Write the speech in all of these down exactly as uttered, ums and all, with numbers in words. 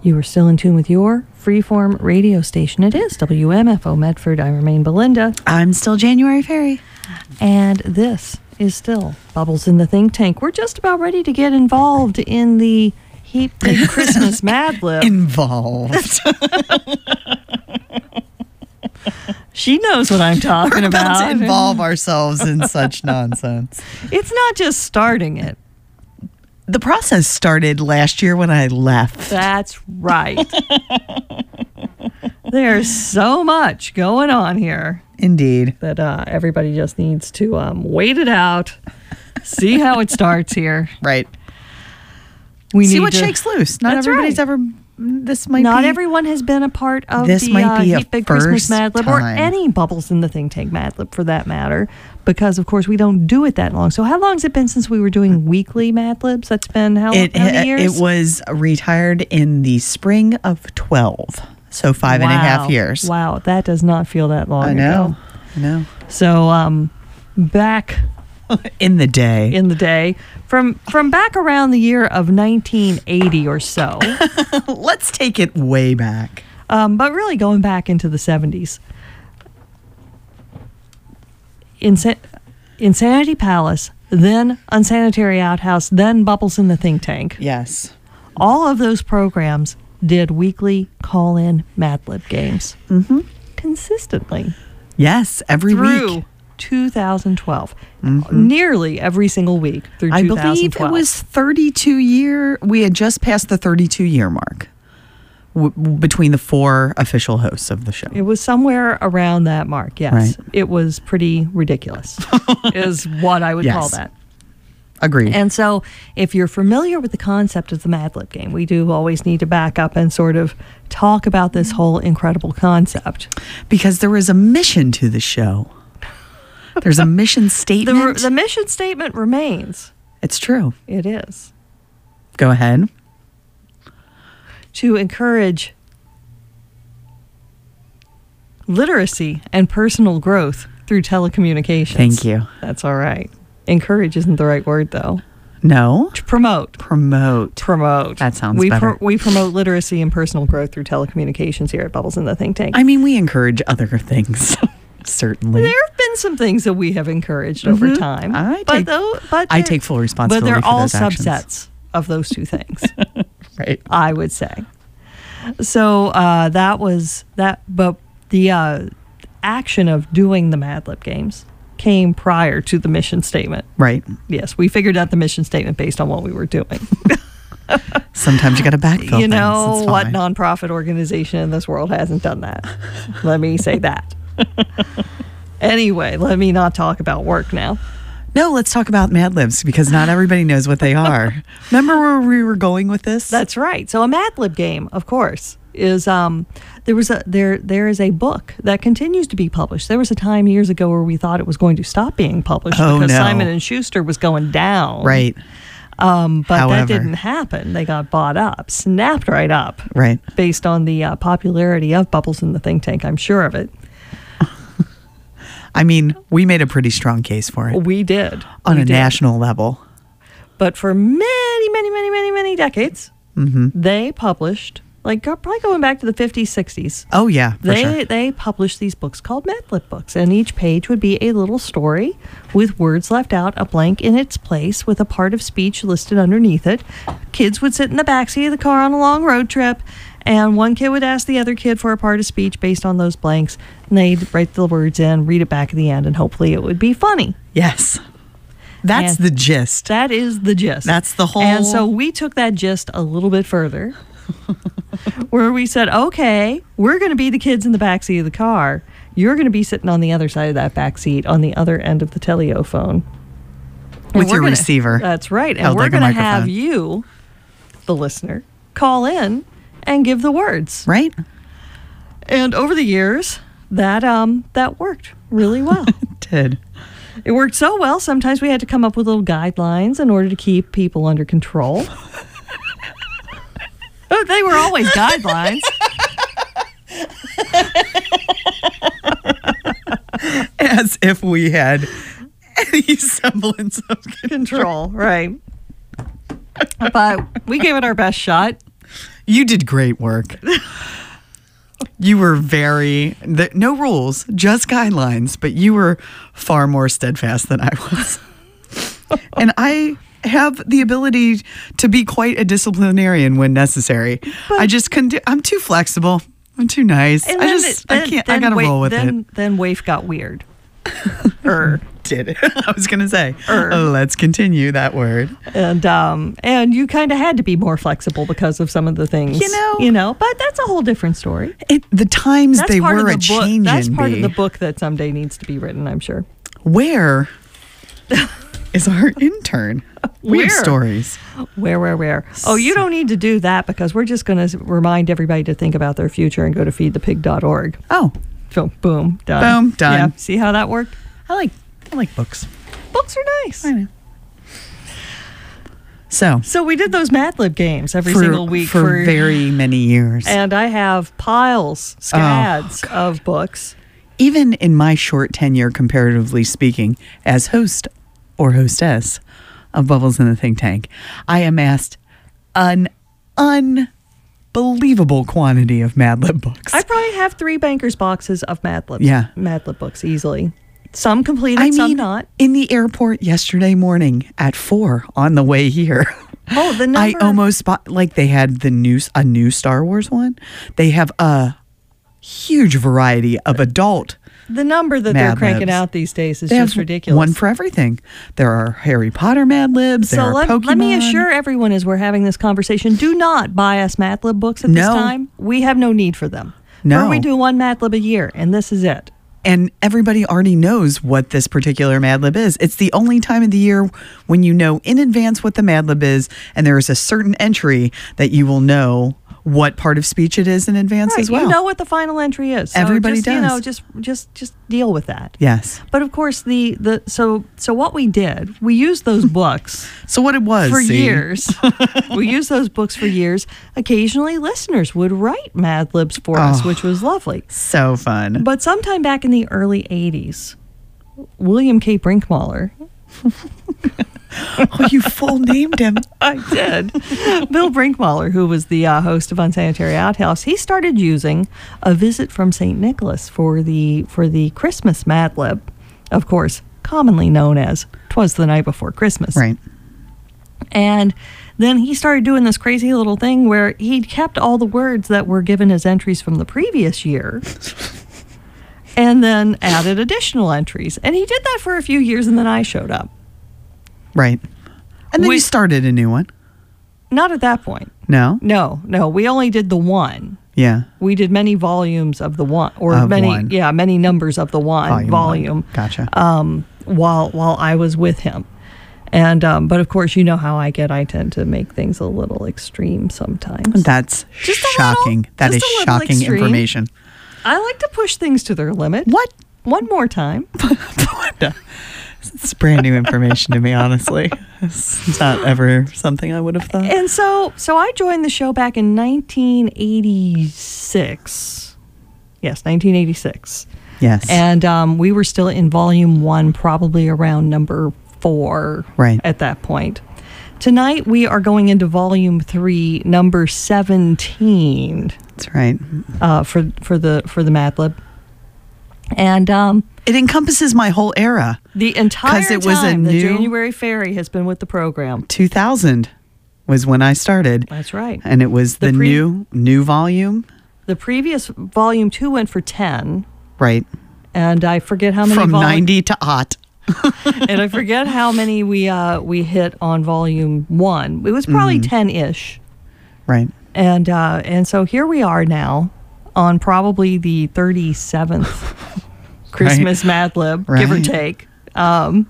You are still in tune with your freeform radio station. It is W M F O Medford. I remain Belinda. I'm still January Fairy. And this is still Bubbles in the Think Tank. We're just about ready to get involved in the Heap Big Christmas Mad Lib. Involved. She knows what I'm talking We're about. about to involve ourselves in such nonsense. It's not just starting it. The process started last year when I left. That's right. There's so much going on here. Indeed. That uh, everybody just needs to um, wait it out, see how it starts here. Right. We see need what to, shakes loose. Not that's everybody's right. ever. This might Not be, everyone has been a part of this the might uh, be a Heap Big Christmas first Mad Lib or time. any Bubbles in the Think Tank Mad Lib for that matter, because of course we don't do it that long. So how long has it been since we were doing weekly Mad Libs? That's been how, it, how many years? It was retired in the spring of twelve, so five wow. and a half years. Wow, that does not feel that long I know. ago. I know. So um, back in the day, in the day, from from back around the year of nineteen eighty or so. Let's take it way back. Um, but really going back into the seventies. Insa- Insanity Palace, then Unsanitary Outhouse, then Bubbles in the Think Tank. Yes. All of those programs did weekly call-in Mad Lib games. Mm-hmm. Consistently. Yes, every through week. two thousand twelve. Mm-hmm. Nearly every single week through I two thousand twelve. believe it was thirty-two year. We had just passed the thirty-two year mark w- between the four official hosts of the show. It was somewhere around that mark, yes. Right. It was pretty ridiculous, is what I would Yes. call that. Agreed. And so if you're familiar with the concept of the Mad Lib game, we do always need to back up and sort of talk about this whole incredible concept. Because there is a mission to the show. There's a mission statement. The, the mission statement remains. It's true. It is. Go ahead. To encourage literacy and personal growth through telecommunications. Thank you. That's all right. Encourage isn't the right word, though. No. To promote. Promote. Promote. That sounds we better. Pro- we promote literacy and personal growth through telecommunications here at Bubbles in the Think Tank. I mean, we encourage other things, certainly. There have been some things that we have encouraged over Mhm. time. I but take- though, but I they're- take full But responsibility they're for all those actions. subsets of those two things, Right. I would say. So uh, that was that. But the uh, action of doing the Mad Lib games came prior to the mission statement. Right. Yes, we figured out the mission statement based on what we were doing. Sometimes you got to backfill You know, things. It's what fine. nonprofit organization in this world hasn't done that? Let me say that. Anyway, let me not talk about work now. No, let's talk about Mad Libs because not everybody knows what they are. Remember where we were going with this? That's right. So a Mad Lib game, of course, is um there was a there there is a book that continues to be published. There was a time years ago where we thought it was going to stop being published Oh, because no. Simon and Schuster was going down. Right. Um, but However. that didn't happen. They got bought up, snapped right up, Right. based on the uh, popularity of Bubbles in the Think Tank. I'm sure of it. I mean, we made a pretty strong case for it We did on We a did. national level. But for many, many, many, many, many decades, Mm-hmm. they published, like go- probably going back to the fifties, sixties. Oh, yeah, for They sure. they published these books called Mad Lib books, and each page would be a little story with words left out, a blank in its place, with a part of speech listed underneath it. Kids would sit in the backseat of the car on a long road trip, and one kid would ask the other kid for a part of speech based on those blanks, and they'd write the words in, read it back at the end, and hopefully it would be funny. Yes. That's And the gist. That is the gist. That's the whole... And so we took that gist a little bit further, where we said, okay, we're going to be the kids in the backseat of the car. You're going to be sitting on the other side of that back seat, on the other end of the telephone. And With we're your gonna- receiver. That's right. And held we're like a going to have microphone. you, the listener, call in and give the words. Right? And over the years, that um that worked really well. It did. It worked so well, sometimes we had to come up with little guidelines in order to keep people under control. Oh, they were always guidelines. As if we had any semblance of control. Control, right. But we gave it our best shot. You did great work. You were very, the, no rules, just guidelines, but you were far more steadfast than I was. And I have the ability to be quite a disciplinarian when necessary. But I just couldn't do, I'm too flexible. I'm too nice. I just, then, I can't, then I gotta wait, roll with then, it. Then Waif got weird. er. Did it. I was going to say, er. let's continue that word. And um, and you kind of had to be more flexible because of some of the things. You know. You know, but that's a whole different story. It, the times That's they part were of a the book. change That's in part B. of the book that someday needs to be written, I'm sure. Where is our intern? Weird Where? stories. Where, where, where? Oh, you don't need to do that because we're just going to remind everybody to think about their future and go to feed the pig dot org. Oh, So, boom, done. Boom, done. Yeah, see how that worked? I like I like books. Books are nice. I know. So So we did those Mad Lib games every for, single week for, for very many years. and I have piles, scads Oh, of books. Even in my short tenure, comparatively speaking, as host or hostess of Bubbles in the Think Tank, I amassed an unbelievable quantity of Mad Lib books. I probably have three bankers boxes of Mad Libs. Yeah. Mad Lib books easily. Some completed, I some mean, not. in the airport yesterday morning at four on the way here. Oh, the I number. almost bought, like they had the new, a new Star Wars one. They have a huge variety of adult. The number that Mad they're cranking Libs. out these days is They just have ridiculous. one for everything. There are Harry Potter Mad Libs. There so are let, Pokemon. let me assure everyone as we're having this conversation, do not buy us Mad Lib books at this No. time. We have no need for them. No. Or we do one Mad Lib a year, and this is it. And everybody already knows what this particular Mad Lib is. It's the only time of the year when you know in advance what the Mad Lib is, and there is a certain entry that you will know what part of speech it is in advance Right, as well. you know what the final entry is. So Everybody just, You know, does. just just just deal with that. Yes. But of course, the the so so what we did, we used those books So what it was for see? years. We used those books for years. Occasionally, listeners would write Mad Libs for us, Oh. which was lovely. So fun. But sometime back in the early eighties, William K. Brinkmuller, Oh, you full named him. I did, Bill Brinkmuller, who was the uh, host of Unsanitary Outhouse, he started using A Visit from Saint Nicholas for the for the Christmas Mad Lib, of course, commonly known as "'Twas the Night Before Christmas." Right. And then he started doing this crazy little thing where he kept all the words that were given as entries from the previous year and then added additional entries. And he did that for a few years, and then I showed up. Right. And then We- you started a new one. Not at that point. No? No, no. We only did the one. Yeah. We did many volumes of the one, or Of many, one. yeah, many numbers of the one Volume volume. one. Gotcha. Um, while while I was with him, and um, but of course, you know how I get. I tend to make things a little extreme sometimes. That's Just a shocking. little- That is just a little shocking extreme. information. I like to push things to their limit. What? One more time. It's brand new information to me, honestly. It's not ever something I would have thought. And so, so I joined the show back in nineteen eighty-six. Yes, nineteen eighty-six. Yes. And um, we were still in volume one, probably around number four Right. at that point. Tonight, we are going into volume three, number seventeen, That's right. uh, for for the for the Mad Lib. And um, It encompasses my whole era. the entire 'Cause it was a time, the new- January Fairy has been with the program. two thousand was when I started. That's right. And it was the, The pre- new new volume. The previous volume two went for ten, Right. and I forget how many From volu- ninety to aught. and I forget how many we uh, we hit on volume one. It was probably Mm-hmm. ten ish, Right. and uh, and so here we are now on probably the thirty seventh Christmas Mad Lib, give or Right. take. Um,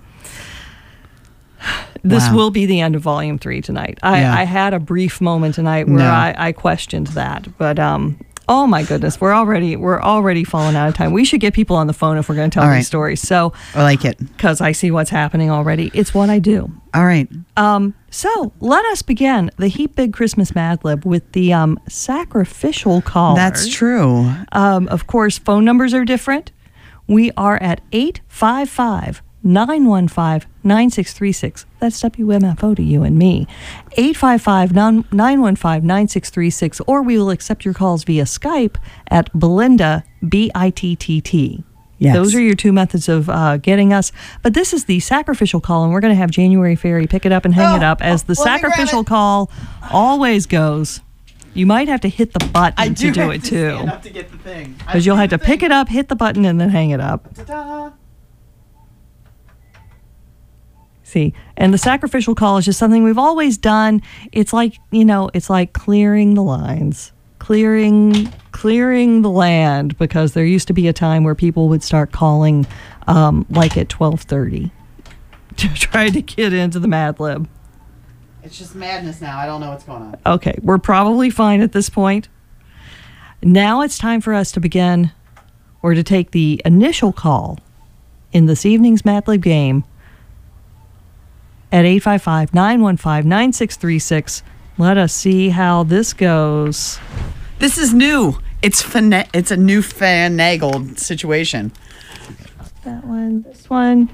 this Wow. will be the end of volume three tonight. I, Yeah. I had a brief moment tonight where No. I, I questioned that, but um, oh my goodness, we're already we're already falling out of time. We should get people on the phone if we're going to tell All these right. stories. So, I like it. because I see what's happening already, it's what I do. All right. Um, so let us begin the Heap Big Christmas Mad Lib with the um, sacrificial callers. That's true. Um, of course, phone numbers are different. We are at eight five five, nine one five, nine six three six. That's W M F O to you and me. eight five five, nine one five, nine six three six. Or we will accept your calls via Skype at Belinda, B I T T T. Yes. Those are your two methods of uh, getting us. But this is the sacrificial call, and we're going to have January Fairy pick it up and hang Oh, it up as the let me grab sacrificial it. call always goes. You might have to hit the button I to do have it to too. stand up to get the thing. Because you'll have to pick it up, hit the button, and then hang it up. Ta-da. See, and the sacrificial call is just something we've always done. It's like, you know, it's like clearing the lines, clearing, clearing the land, because there used to be a time where people would start calling, um, like at twelve thirty, to try to get into the Mad Lib. It's just madness now. I don't know what's going on. Okay, we're probably fine at this point. Now it's time for us to begin, or to take the initial call in this evening's Mad Lib game at eight five five, nine one five, nine six three six. Let us see how this goes. This is new. It's fina- It's a new finagled situation. That one, this one.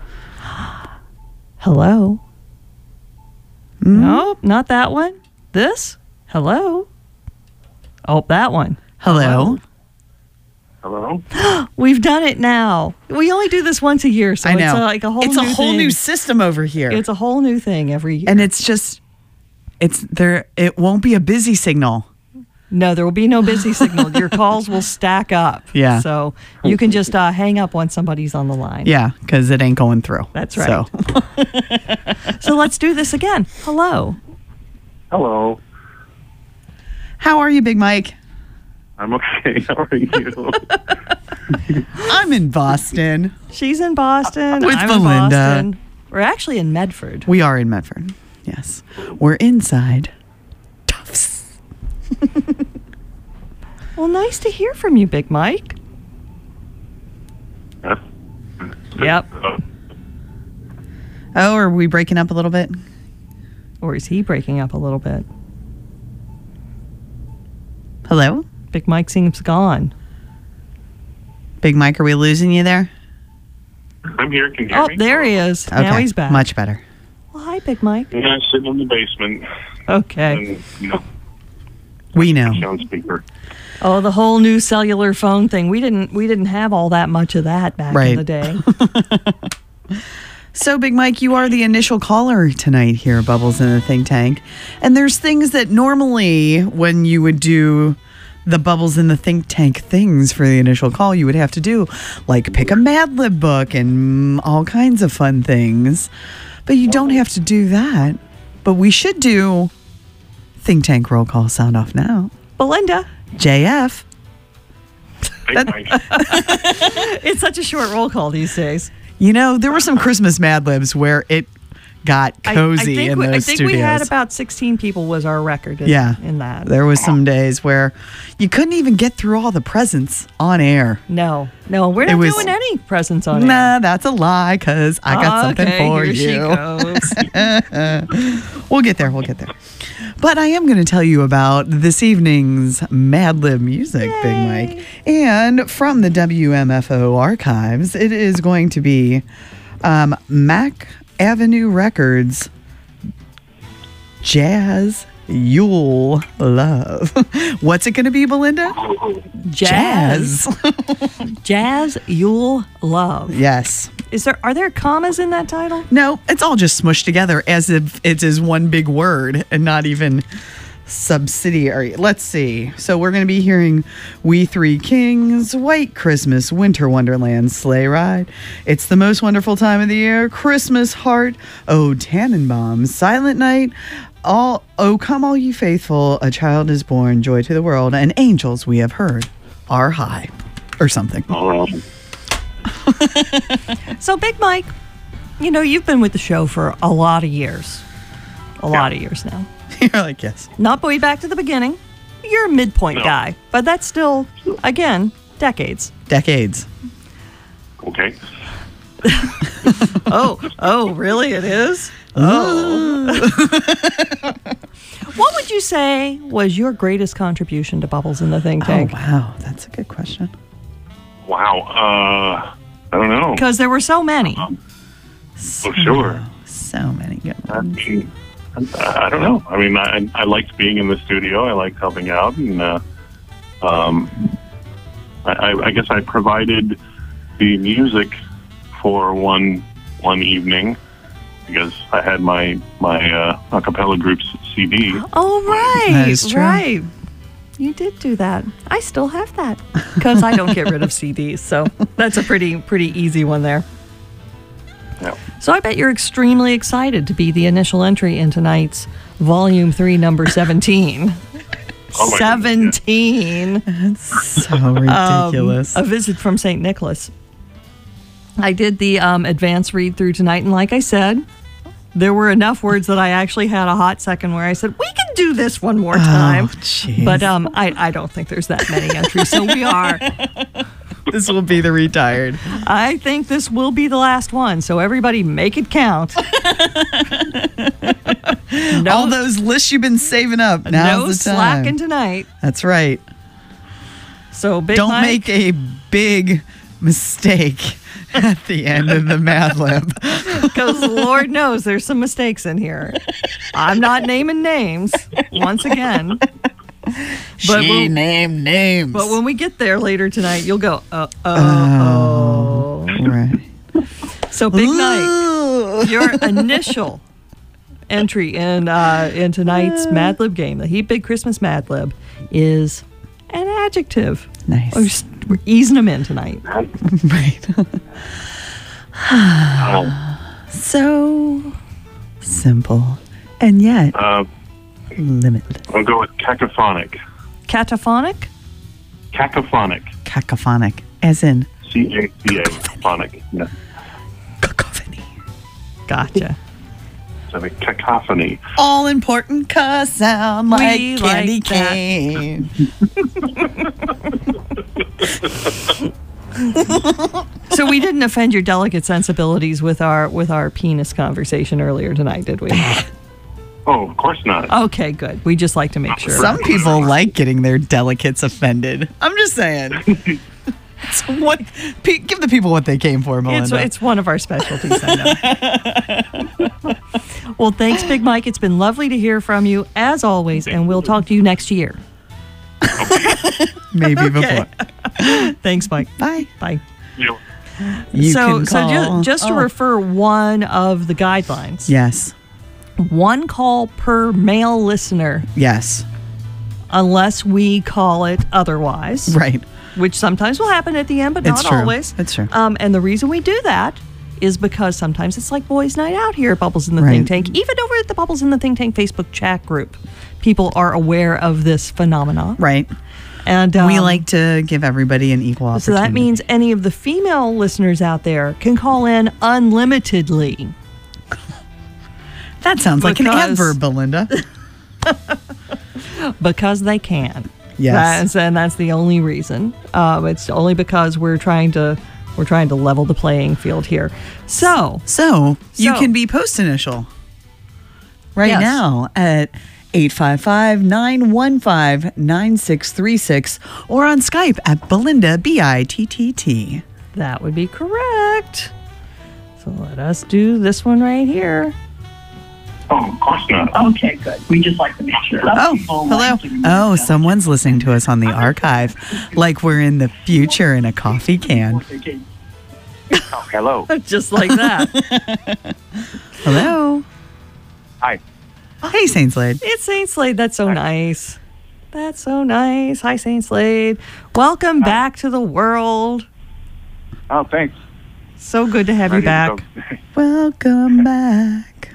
Hello? Nope, not that one. This? Hello? Oh, that one. Hello. Hello? We've done it now. We only do this once a year, so I know. it's a, like a whole it's new a whole thing. new system over here. It's a whole new thing every year. and it's just, it's there. It won't be a busy signal. No, there will be no busy signal. Your calls will stack up. Yeah. So you can just uh, hang up once somebody's on the line. Yeah, because it ain't going through. That's right. So, So let's do this again. Hello. Hello. how are you, Big Mike? I'm okay. How are you? I'm in Boston. She's in Boston. With I'm Belinda. in Boston. We're actually in Medford. We are in Medford. Yes, we're inside Tufts. Well, nice to hear from you, Big Mike. Yep. Oh, are we breaking up a little bit? Or is he breaking up a little bit? Hello, Big Mike seems gone. Big Mike. Are we losing you there? I'm here. Can you hear Oh, me? there he is. Now Okay, he's back. Much better. Well, hi, Big Mike. Yeah, I'm sitting in the basement. Okay. And, you know, We know. sound speaker. Oh, the whole new cellular phone thing. We didn't we didn't have all that much of that back Right. in the day. So, Big Mike, you are the initial caller tonight here at Bubbles in the Think Tank. And there's things that normally, when you would do the Bubbles in the Think Tank things for the initial call, you would have to do, like pick a Mad Lib book and all kinds of fun things. But you don't have to do that. But we should do Think Tank roll call sound off now. Belinda. J F. Hey, Mike. It's such a short roll call these days. You know, there were some Christmas Mad Libs where it got I- cozy I, think, in we, those I think studios. we had about sixteen people was our record in, Yeah. in that. There was some days where you couldn't even get through all the presents on air. No, no, we're It not was- doing any presents on Nah, air. that's a lie, because I got something Okay, for here she you. goes. We'll get there, we'll get there. But I am going to tell you about this evening's Mad Lib music, Big Mike. And from the W M F O archives, it is going to be um, Mac Avenue Records Jazz Yule Love. What's it going to be, Belinda? Jazz, jazz, Yule Love. Yes. Is there? Are there commas in that title? No, it's all just smushed together as if it is one big word and not even subsidiary. Let's see. So we're going to be hearing We Three Kings, White Christmas, Winter Wonderland, Sleigh Ride, It's the Most Wonderful Time of the Year, Christmas Heart, Oh Tannenbaum, Silent Night, All Oh Come All You Faithful, A Child Is Born, Joy to the World, and Angels We Have Heard Are High, or something. All right. So, Big Mike, you know you've been with the show for a lot of years, a lot of years now. You're like, yes. Not way back to the beginning. You're a midpoint No. guy, but that's still, again, decades. Decades. Okay. Oh, oh, really? It is? Oh. What would you say was your greatest contribution to Bubbles in the Think Oh, Tank? wow. That's a good question. Wow. Uh, I don't know. Because there were so many. Oh, sure. So many good I ones. mean, I don't know. I mean, I, I liked being in the studio. I liked helping out, and uh, um, I, I guess I provided the music for one one evening because I had my my uh, a cappella group's C D. Oh, right. That is true. Right. You did do that. I still have that because I don't get rid of C Ds. So that's a pretty pretty easy one there. Yeah. So I bet you're extremely excited to be the initial entry in tonight's Volume three, Number seventeen. Oh my seventeen. So ridiculous. Um, a visit from Saint Nicholas. I did the um, advanced read through tonight, and like I said, there were enough words that I actually had a hot second where I said, we can do this one more time. Oh, jeez. But um, I, I don't think there's that many entries, so we are. This will be the retired. I think this will be the last one, so everybody make it count. no, All those lists you've been saving up. Now's no the time. slacking tonight. That's right. So Big Don't Mike, make a big mistake at the end of the Mad Lib. because Lord knows there's some mistakes in here. I'm not naming names once again. But she when, named names. but when we get there later tonight, you'll go, uh oh. Oh, right. So Big Mike, Ooh. your initial entry in uh, in tonight's Mad Lib game, the Heap Big Christmas Mad Lib, is an adjective. Nice. We're, just, we're easing them in tonight. Right. Oh, So simple and yet uh, limitless. I'll go with cacophonic. Cataphonic? Cacophonic. Cacophonic, as in C A C A. Phonic. Yeah. cacophony. Gotcha. So a cacophony. All important cause sound like We candy like that. cane. So we didn't offend your delicate sensibilities with our with our penis conversation earlier tonight, did we? Oh, of course not. Okay, good. We just like to make sure. Some people like getting their delicates offended. I'm just saying. It's what, pe- give the people what they came for, It's, Melinda. it's one of our specialties, I know. Well, thanks, Big Mike. It's been lovely to hear from you, as always, and we'll talk to you next year. Maybe before. Thanks, Mike. Bye. Bye. You know, You so, can so call. ju- just to Oh. refer one of the guidelines, Yes. one call per male listener, Yes. unless we call it otherwise, Right. which sometimes will happen at the end, but It's not true. always. It's true. Um, and the reason we do that is because sometimes it's like boys' night out here at Bubbles in the Right. Think Tank. Even over at the Bubbles in the Think Tank Facebook chat group, people are aware of this phenomenon. Right. And um, we like to give everybody an equal so opportunity. that means any of the female listeners out there can call in unlimitedly. that sounds like an because- adverb, Belinda. Because they can. Yes. That's, and that's the only reason. Um, it's only because we're trying to we're trying to level the playing field here. So So, you So- can be post initial right Yes. now at eight five five, nine one five, nine six three six or on Skype at Belinda, B I T T T. that would be correct. So let us do this one right here. oh, of course not. Okay, good. We just like to make sure. Oh, People hello. like to- Oh, someone's listening to us on the archive like we're in the future in a coffee can. Oh, hello. Just like that. Hello. Hi. Hey, Saint Slade. It's Saint Slade. That's so nice. That's so nice. Hi, Saint Slade. Welcome back to the world. Oh, thanks. So good to have you Ready to back. go. Welcome back.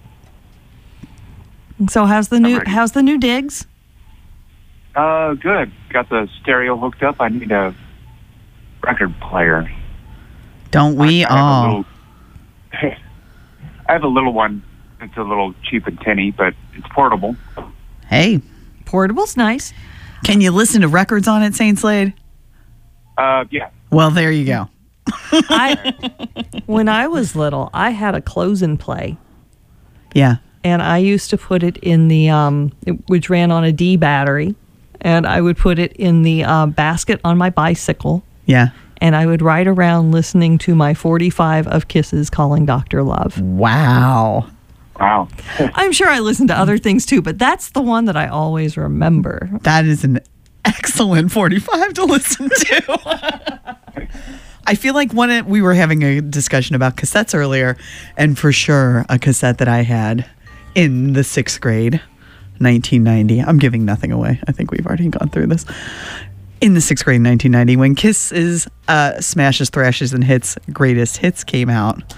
So how's the new ready. how's the new digs? Uh, good. Got the stereo hooked up. I need a record player. Don't we I have a all? little- I have a little one. It's a little cheap and tinny, but it's portable. Hey, Portable's nice. can you listen to records on it, Saint Slade? Uh, yeah. Well, there you go. I when I was little, I had a close and play, Yeah. and I used to put it in the um, it- which ran on a D battery, and I would put it in the uh, basket on my bicycle. Yeah. and I would ride around listening to my forty-five of Kisses calling Doctor Love. Wow. Wow. I'm sure I listened to other things too, but that's the one that I always remember. That is an excellent forty-five to listen to. I feel like when we were having a discussion about cassettes earlier, and for sure a cassette that I had in the sixth grade, nineteen ninety. I'm giving nothing away. I think we've already gone through this. In the sixth grade, nineteen ninety, when Kiss's uh, Smashes, Thrashes, and Hits Greatest Hits came out,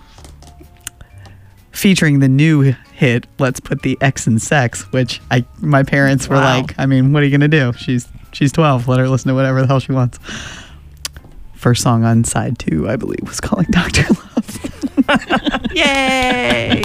featuring the new hit, Let's Put the X in Sex, which I my parents were Wow. like, I mean, what are you going to do? She's she's twelve. Let her listen to whatever the hell she wants. First song on side two, I believe, was Calling Doctor Love. Yay!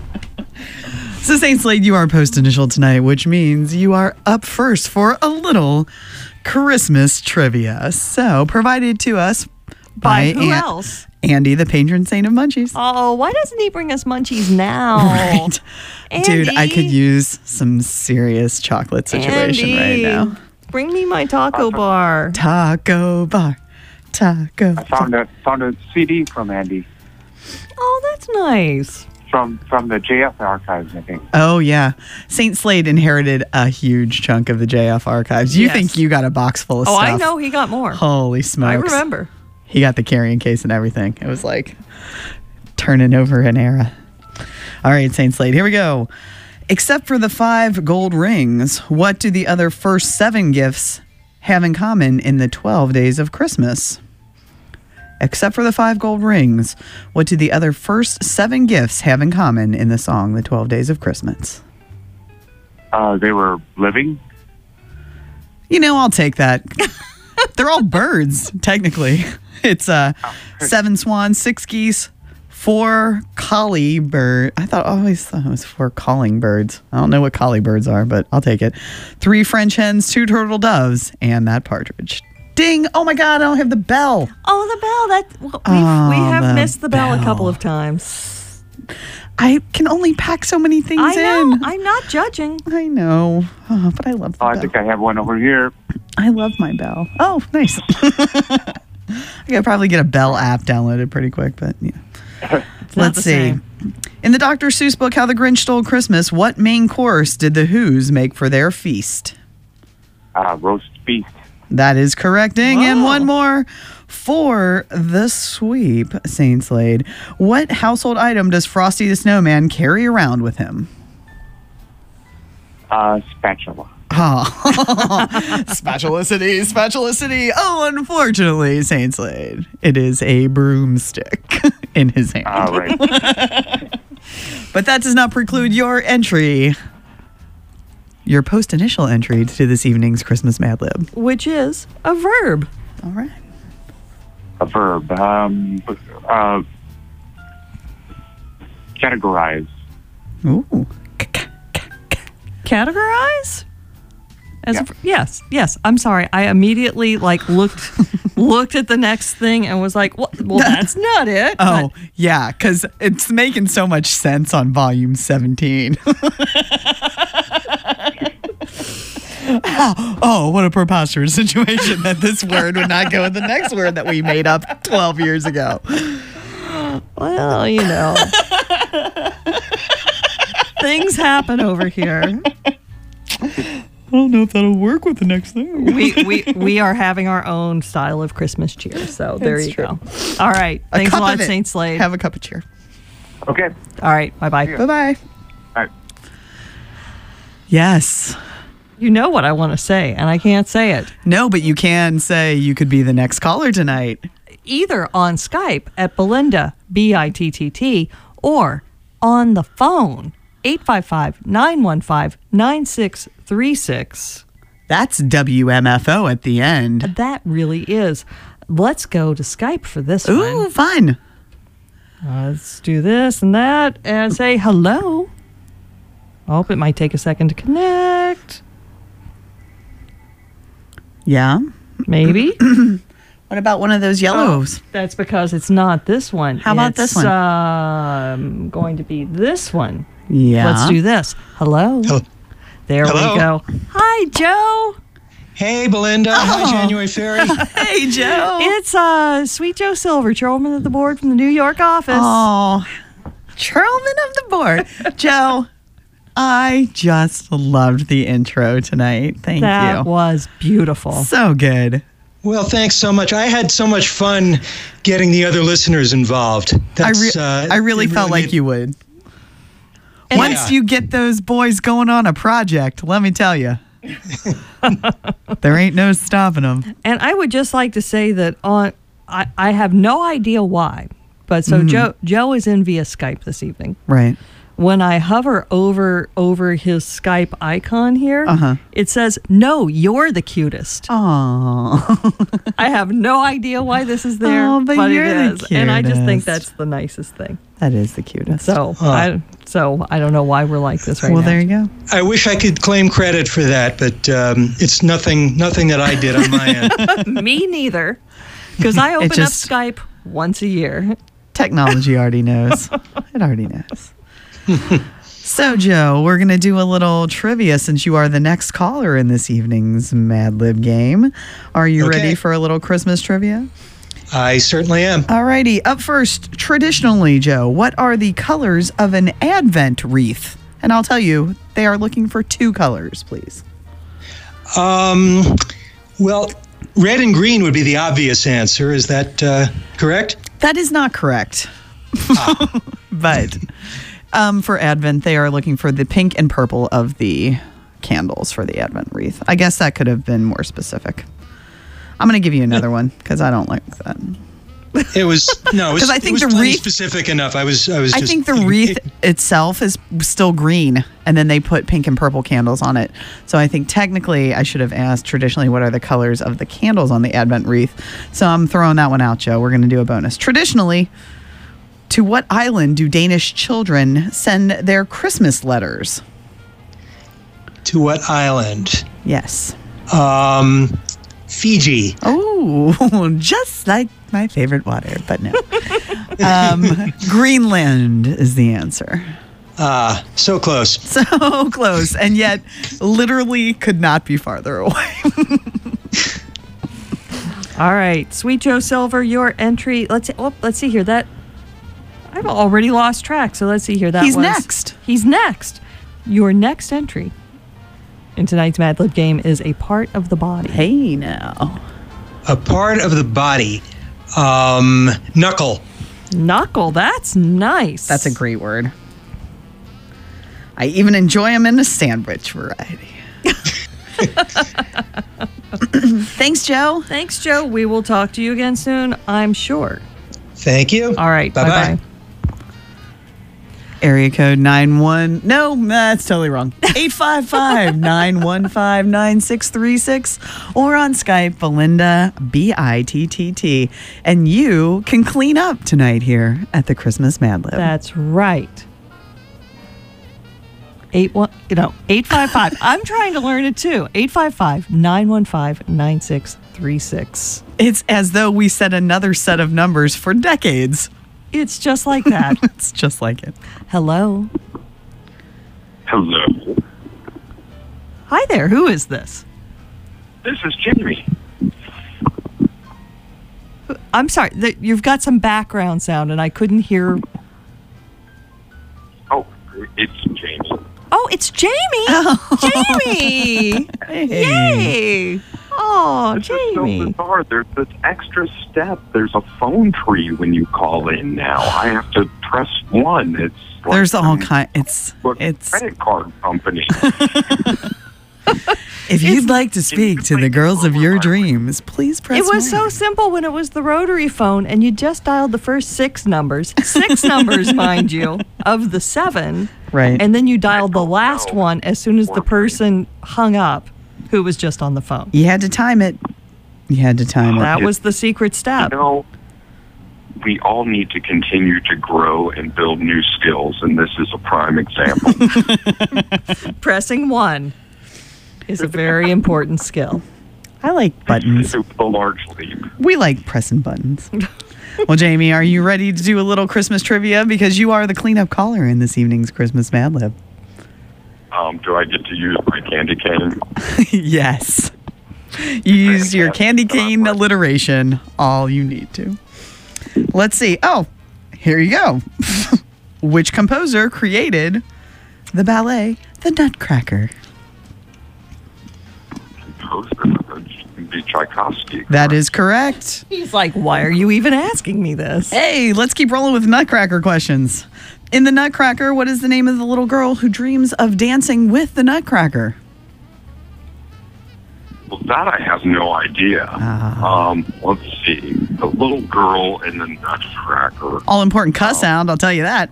So, Saint Slade, you are post initial tonight, which means you are up first for a little Christmas trivia. So, provided to us By by, who An- else? Andy, the patron saint of munchies. Oh, why doesn't he bring us munchies now? Right. Dude, I Andy. could use some serious chocolate situation Andy, right now. Bring me my taco bar. Taco bar. Taco. I found a found a C D from Andy Oh, that's nice. from from the J F archives, I think. Oh, yeah. Saint Slade inherited a huge chunk of the J F archives. You Yes. think you got a box full of Oh, stuff. I know he got more. Holy smokes. I remember. He got the carrying case and everything. It was like turning over an era. All right, Saint Slade, here we go. Except for the five gold rings, what do the other first seven gifts have in common in the twelve days of Christmas? Except for the five gold rings, what do the other first seven gifts have in common in the song The twelve Days of Christmas? Uh, they were living. You know, I'll take that. They're all birds, technically. It's uh, seven swans, six geese, four collie bird. I thought I always thought it was four calling birds. I don't know what collie birds are, but I'll take it. Three French hens, two turtle doves, and that partridge. Ding! Oh my God, I don't have the bell. Oh, the bell. That well, we've, Oh, we have the missed the bell, a couple bell. of times. I can only pack so many things I know. in. I'm not judging. I know, oh, but I love the Oh, I bell. think I have one over here. I love my bell. Oh, nice. I could probably get a bell app downloaded pretty quick, but yeah. not Let's the see. same. In the Doctor Seuss book, How the Grinch Stole Christmas, what main course did the Who's make for their feast? Uh, roast beef. That is correct, Ding. And Wow. one more for the sweep, Saint Slade. What household item does Frosty the Snowman carry around with him? Uh, spatula. Oh, spatulicity, spatulicity. Oh, unfortunately, Saint Slade, it is a broomstick in his hand. All right. But that does not preclude your entry, your post-initial entry to this evening's Christmas Mad Lib. Which is a verb. All right. A verb. Um, uh, categorize. Ooh. Categorize? As Yeah. a, yes, yes. I'm sorry. I immediately like looked looked at the next thing and was like, "Well, well that's not it." Oh, yeah, because it's making so much sense on volume seventeen. Oh, what a preposterous situation that this word would not go with the next word that we made up twelve years ago. Well, you know, things happen over here. I don't know if that'll work with the next thing. We we we are having our own style of Christmas cheer. So there It's you true. go. All right. A Thanks a cup lot, of it. Saint Slade. Have a cup of cheer. Okay. All right. Bye bye. Bye-bye. All right. Yes. You know what I want to say, and I can't say it. No, but you can say you could be the next caller tonight. Either on Skype at Belinda, B I T T T, or on the phone, eight five five, nine one five, nine six three six. That's W M F O at the end. That really is. Let's go to Skype for this Ooh, one. fun. Uh, let's do this and that and say hello. I hope it might take a second to connect. Yeah. Maybe. What about one of those yellows? That's because it's not this one. How about this one? It's um, going to be this one. Yeah. Let's do this. Hello. Hello. There Hello. we go. Hi, Joe. Hey, Belinda. Hi, January Fairy. Hey, Joe. It's uh, Sweet Joe Silver, chairman of the board from the New York office. Oh, chairman of the board. Joe, I just loved the intro tonight. Thank that you. was beautiful. So good. Well, thanks so much. I had so much fun getting the other listeners involved. I, That's, re- uh, I really it felt like made- you would. And Once Yeah. you get those boys going on a project, let me tell you, there ain't no stopping them. And I would just like to say that on I, I have no idea why, but so Joe Joe is in via Skype this evening. Right. When I hover over over his Skype icon here, Uh-huh. it says, "No, you're the cutest." Oh, I have no idea why this is there, Oh, but it you're the is, and I just think cutest. that's the nicest thing. that is the cutest. So Huh. I so I don't know why we're like this right well, now. there you go. I wish I could claim credit for that, but um, it's nothing nothing that I did on my end. Me neither, because I open just- up Skype once a year. Technology already knows. It already knows. So, Joe, we're going to do a little trivia since you are the next caller in this evening's Mad Lib game. Are you Okay. ready for a little Christmas trivia? I certainly am. Alrighty, up first, traditionally, Joe, what are the colors of an Advent wreath? And I'll tell you, they are looking for two colors, please. Um, well, red and green would be the obvious answer. Is that uh, correct? That is not correct. But um, for Advent, they are looking for the pink and purple of the candles for the Advent wreath. I guess that could have been more specific. I'm going to give you another one because I don't like that. It was no. It was, 'Cause I think it was the plenty wreath- specific enough. I was. I was. I Just, think the wreath itself is still green, and then they put pink and purple candles on it. So I think technically I should have asked traditionally what are the colors of the candles on the Advent wreath. So I'm throwing that one out, Joe. We're going to do a bonus. Traditionally, to what island do Danish children send their Christmas letters? To what island? Yes. Um, Fiji. Oh, just like my favorite water, but no. um, Greenland is the answer. Ah, so close. So close, and yet literally could not be farther away. All right, Sweet Joe Silver, your entry. Let's see, oh, let's see here. That I've already lost track. So let's see here. That He's was, next. He's next. Your next entry in tonight's Mad Lib game is a part of the body. Hey now. A part of the body. Um, knuckle. Knuckle. That's nice. That's a great word. I even enjoy them in a sandwich variety. Thanks, Joe. Thanks, Joe. We will talk to you again soon, I'm sure. Thank you. All right. Bye Bye-bye. bye. Area code nine one. No, that's totally wrong. eight five five, nine one five, nine six three six or on Skype, Belinda, B I T T T. And you can clean up tonight here at the Christmas Mad Lib. That's right. Eight one, you know, eight five five. I'm trying to learn it too. Eight five five nine one five nine six three six. It's as though we said another set of numbers for decades. It's just like that. It's just like it. Hello. Hello. Hi there. Who is this? This is Jamie. I'm sorry. th- You've got some background sound, and I couldn't hear. Oh, it's Jamie. Oh, it's Jamie. Jamie. Yay. Oh, This is so Jamie. bizarre. There's this extra step. There's a phone tree when you call in now. I have to press one. It's like There's all I'm kind. It's a it's. credit card company. If you'd like to speak to the girls of your dreams, please press. It was so one. simple when it was the rotary phone, and you just dialed the first six numbers. Six numbers, mind you, of the seven. Right. And then you dialed the last one as soon as the person hung up who was just on the phone. You had to time it. You had to time it. That was the secret You step. know, we all need to continue to grow and build new skills, and this is a prime example. Pressing one is a very important skill. I like buttons. It was a large leap. We like pressing buttons. Well, Jamie, are you ready to do a little Christmas trivia? Because you are the cleanup caller in this evening's Christmas Mad Lib. Um, do I get to use my candy cane? Yes. You used your Yeah, candy that's a lot cane more. alliteration, all you need to. Let's see. Oh, here you go. Which composer created the ballet The Nutcracker? Be Tchaikovsky. That is correct. He's like, why are you even asking me this? Hey, let's keep rolling with Nutcracker questions. In the Nutcracker, what is the name of the little girl who dreams of dancing with the Nutcracker? Well, that I have no idea. Ah. Um, let's see. The little girl in the Nutcracker. All important cuss sound, I'll tell you that.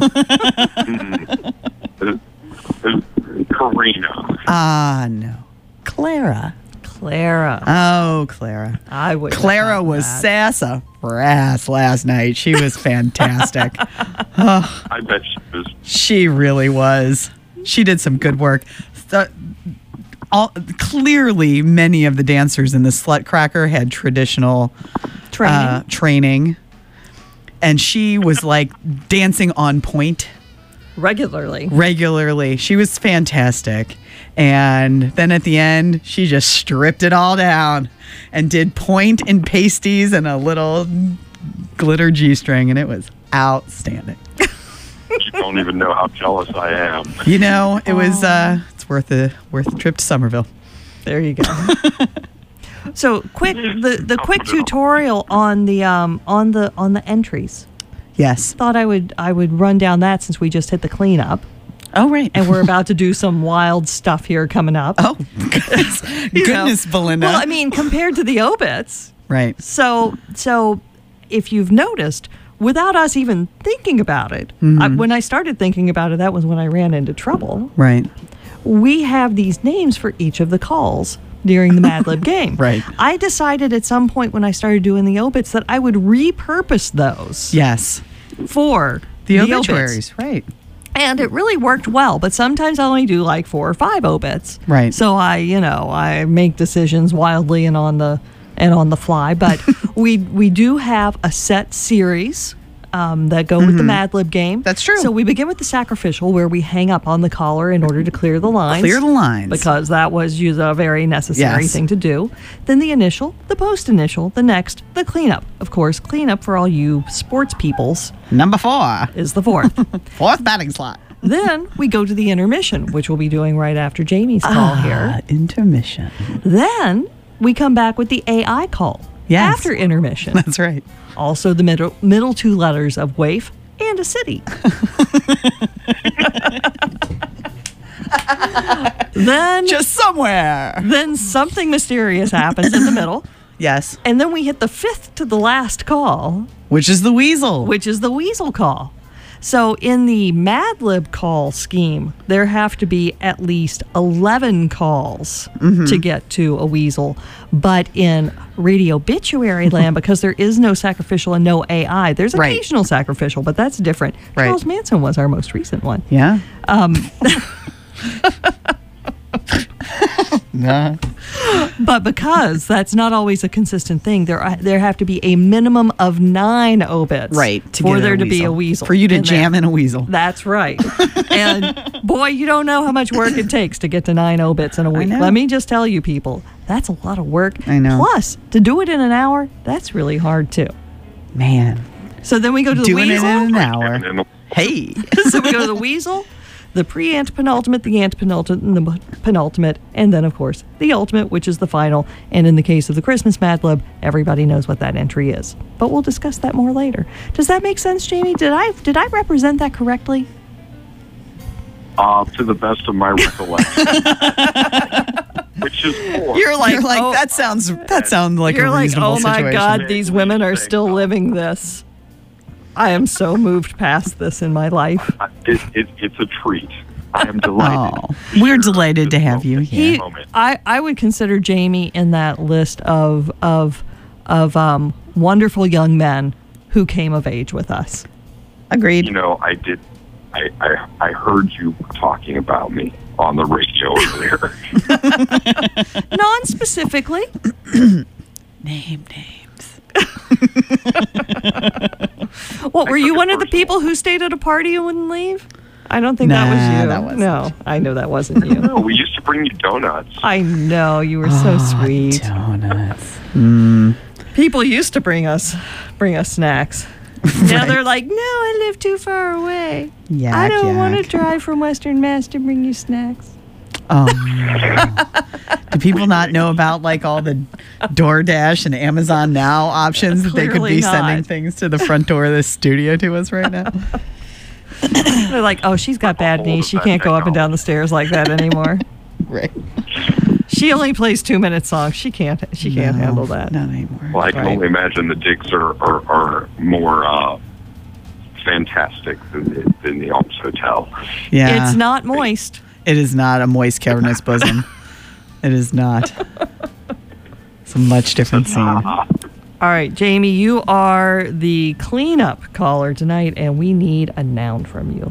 Uh, uh, Karina. Ah, no. Clara. Clara. Oh, Clara. I would. Clara was sassafras last night. She was fantastic. Oh, I bet she was. she really was. She did some good work. The, all, clearly, many of the dancers in the Slutcracker had traditional Training. uh, training, and she was like dancing on point regularly. regularly. She was fantastic. And then at the end, she just stripped it all down and did point and pasties and a little glitter G-string, and it was outstanding. You don't even know how jealous I am. You know, it was uh, it's worth a worth a trip to Somerville. There you go. So quick, the the quick tutorial on the um on the on the entries. Yes. Thought I would I would run down that since we just hit the cleanup. Oh, right. And we're about to do some wild stuff here coming up. Oh, goodness, You know. goodness Belinda. Well, I mean, compared to the obits. Right. So, so if you've noticed, without us even thinking about it, Mm-hmm. I, when I started thinking about it, that was when I ran into trouble. Right. We have these names for each of the calls during the Mad Lib game. Right. I decided at some point when I started doing the obits that I would repurpose those Yes. for The, obits. obituaries. Right. And it really worked well, but sometimes I only do like four or five obits. Right. So I, you know, I make decisions wildly and on the and on the fly. But we we do have a set series um, that go with the Mad Lib game. That's true. So we begin with the sacrificial, where we hang up on the collar in order to clear the lines. Clear the lines. Because that was used a very necessary Yes. thing to do. Then the initial, the post initial, the next, the cleanup. Of course, cleanup for all you sports peoples Number four. is the fourth. Fourth batting slot. Then we go to the intermission, which we'll be doing right after Jamie's call here. Ah, intermission. Then we come back with the A I call Yes. after intermission. That's right. Also the middle middle two letters of waif and a city. Then Just somewhere. then something mysterious happens in the middle. Yes. And then we hit the fifth to the last call, Which is the weasel. which is the weasel call. So in the Mad Lib call scheme, there have to be at least eleven calls Mm-hmm. to get to a weasel. But in Radio Obituary land, because there is no sacrificial and no A I, there's Right. occasional sacrificial, but that's different. Right. Charles Manson was our most recent one. Yeah. Um. nah. But because that's not always a consistent thing, there are, there have to be a minimum of nine obits Right. To for get there a to be a weasel. weasel. For you to in there. jam in a weasel. That's right. And boy, you don't know how much work it takes to get to nine obits in a week. know. Let me just tell you, people, that's a lot of work. I know. Plus, to do it in an hour, that's really hard too. Man. So then we go to the Doing it weasel. in an And hour. then Hey. So we go to the weasel, the pre-antepenultimate, the antepenultimate, and the penultimate, and then, of course, the ultimate, which is the final. And in the case of the Christmas Mad Lib, everybody knows what that entry is. But we'll discuss that more later. Does that make sense, Jamie? Did I did I represent that correctly? Uh, to the best of my recollection. Which is four. You're like, You're like oh, that sounds that sounds like You're a like, reasonable oh my situation. God, these women are still living this. I am so moved past this in my life. Uh, it, it, it's a treat. I am delighted. Oh, we're delighted to have you here. He, moment. I, I would consider Jamie in that list of of of um, wonderful young men who came of age with us. Agreed. You know, I did. I, I I heard you talking about me on the radio earlier. Non-specifically. Name names. What, were I you took one it of the personal. people who stayed at a party and wouldn't leave? I don't think Nah, that was you. that wasn't. No, I know that wasn't you. No, we used to bring you donuts. I know, you were so sweet. Donuts. Mm. People used to bring us bring us snacks. Now they're like, no, I live too far away. Yak, I don't yak. want to drive from Western Mass to bring you snacks. Oh, no. Do people not know about like all the DoorDash and Amazon Now options that they could Clearly be not. sending things to the front door of the studio to us right now? They're like, oh, she's got bad knees. She can't go up and down the stairs like that anymore. Right. She only plays two minute songs. She can't. She can't No, handle that. Not anymore. Well, I can Right. only imagine the digs are, are, are more uh, fantastic than the, than the Alps Hotel. Yeah. It's not moist. It is not a moist cavernous bosom. It is not. It's a much different scene. All right, Jamie, you are the cleanup caller tonight, and we need a noun from you.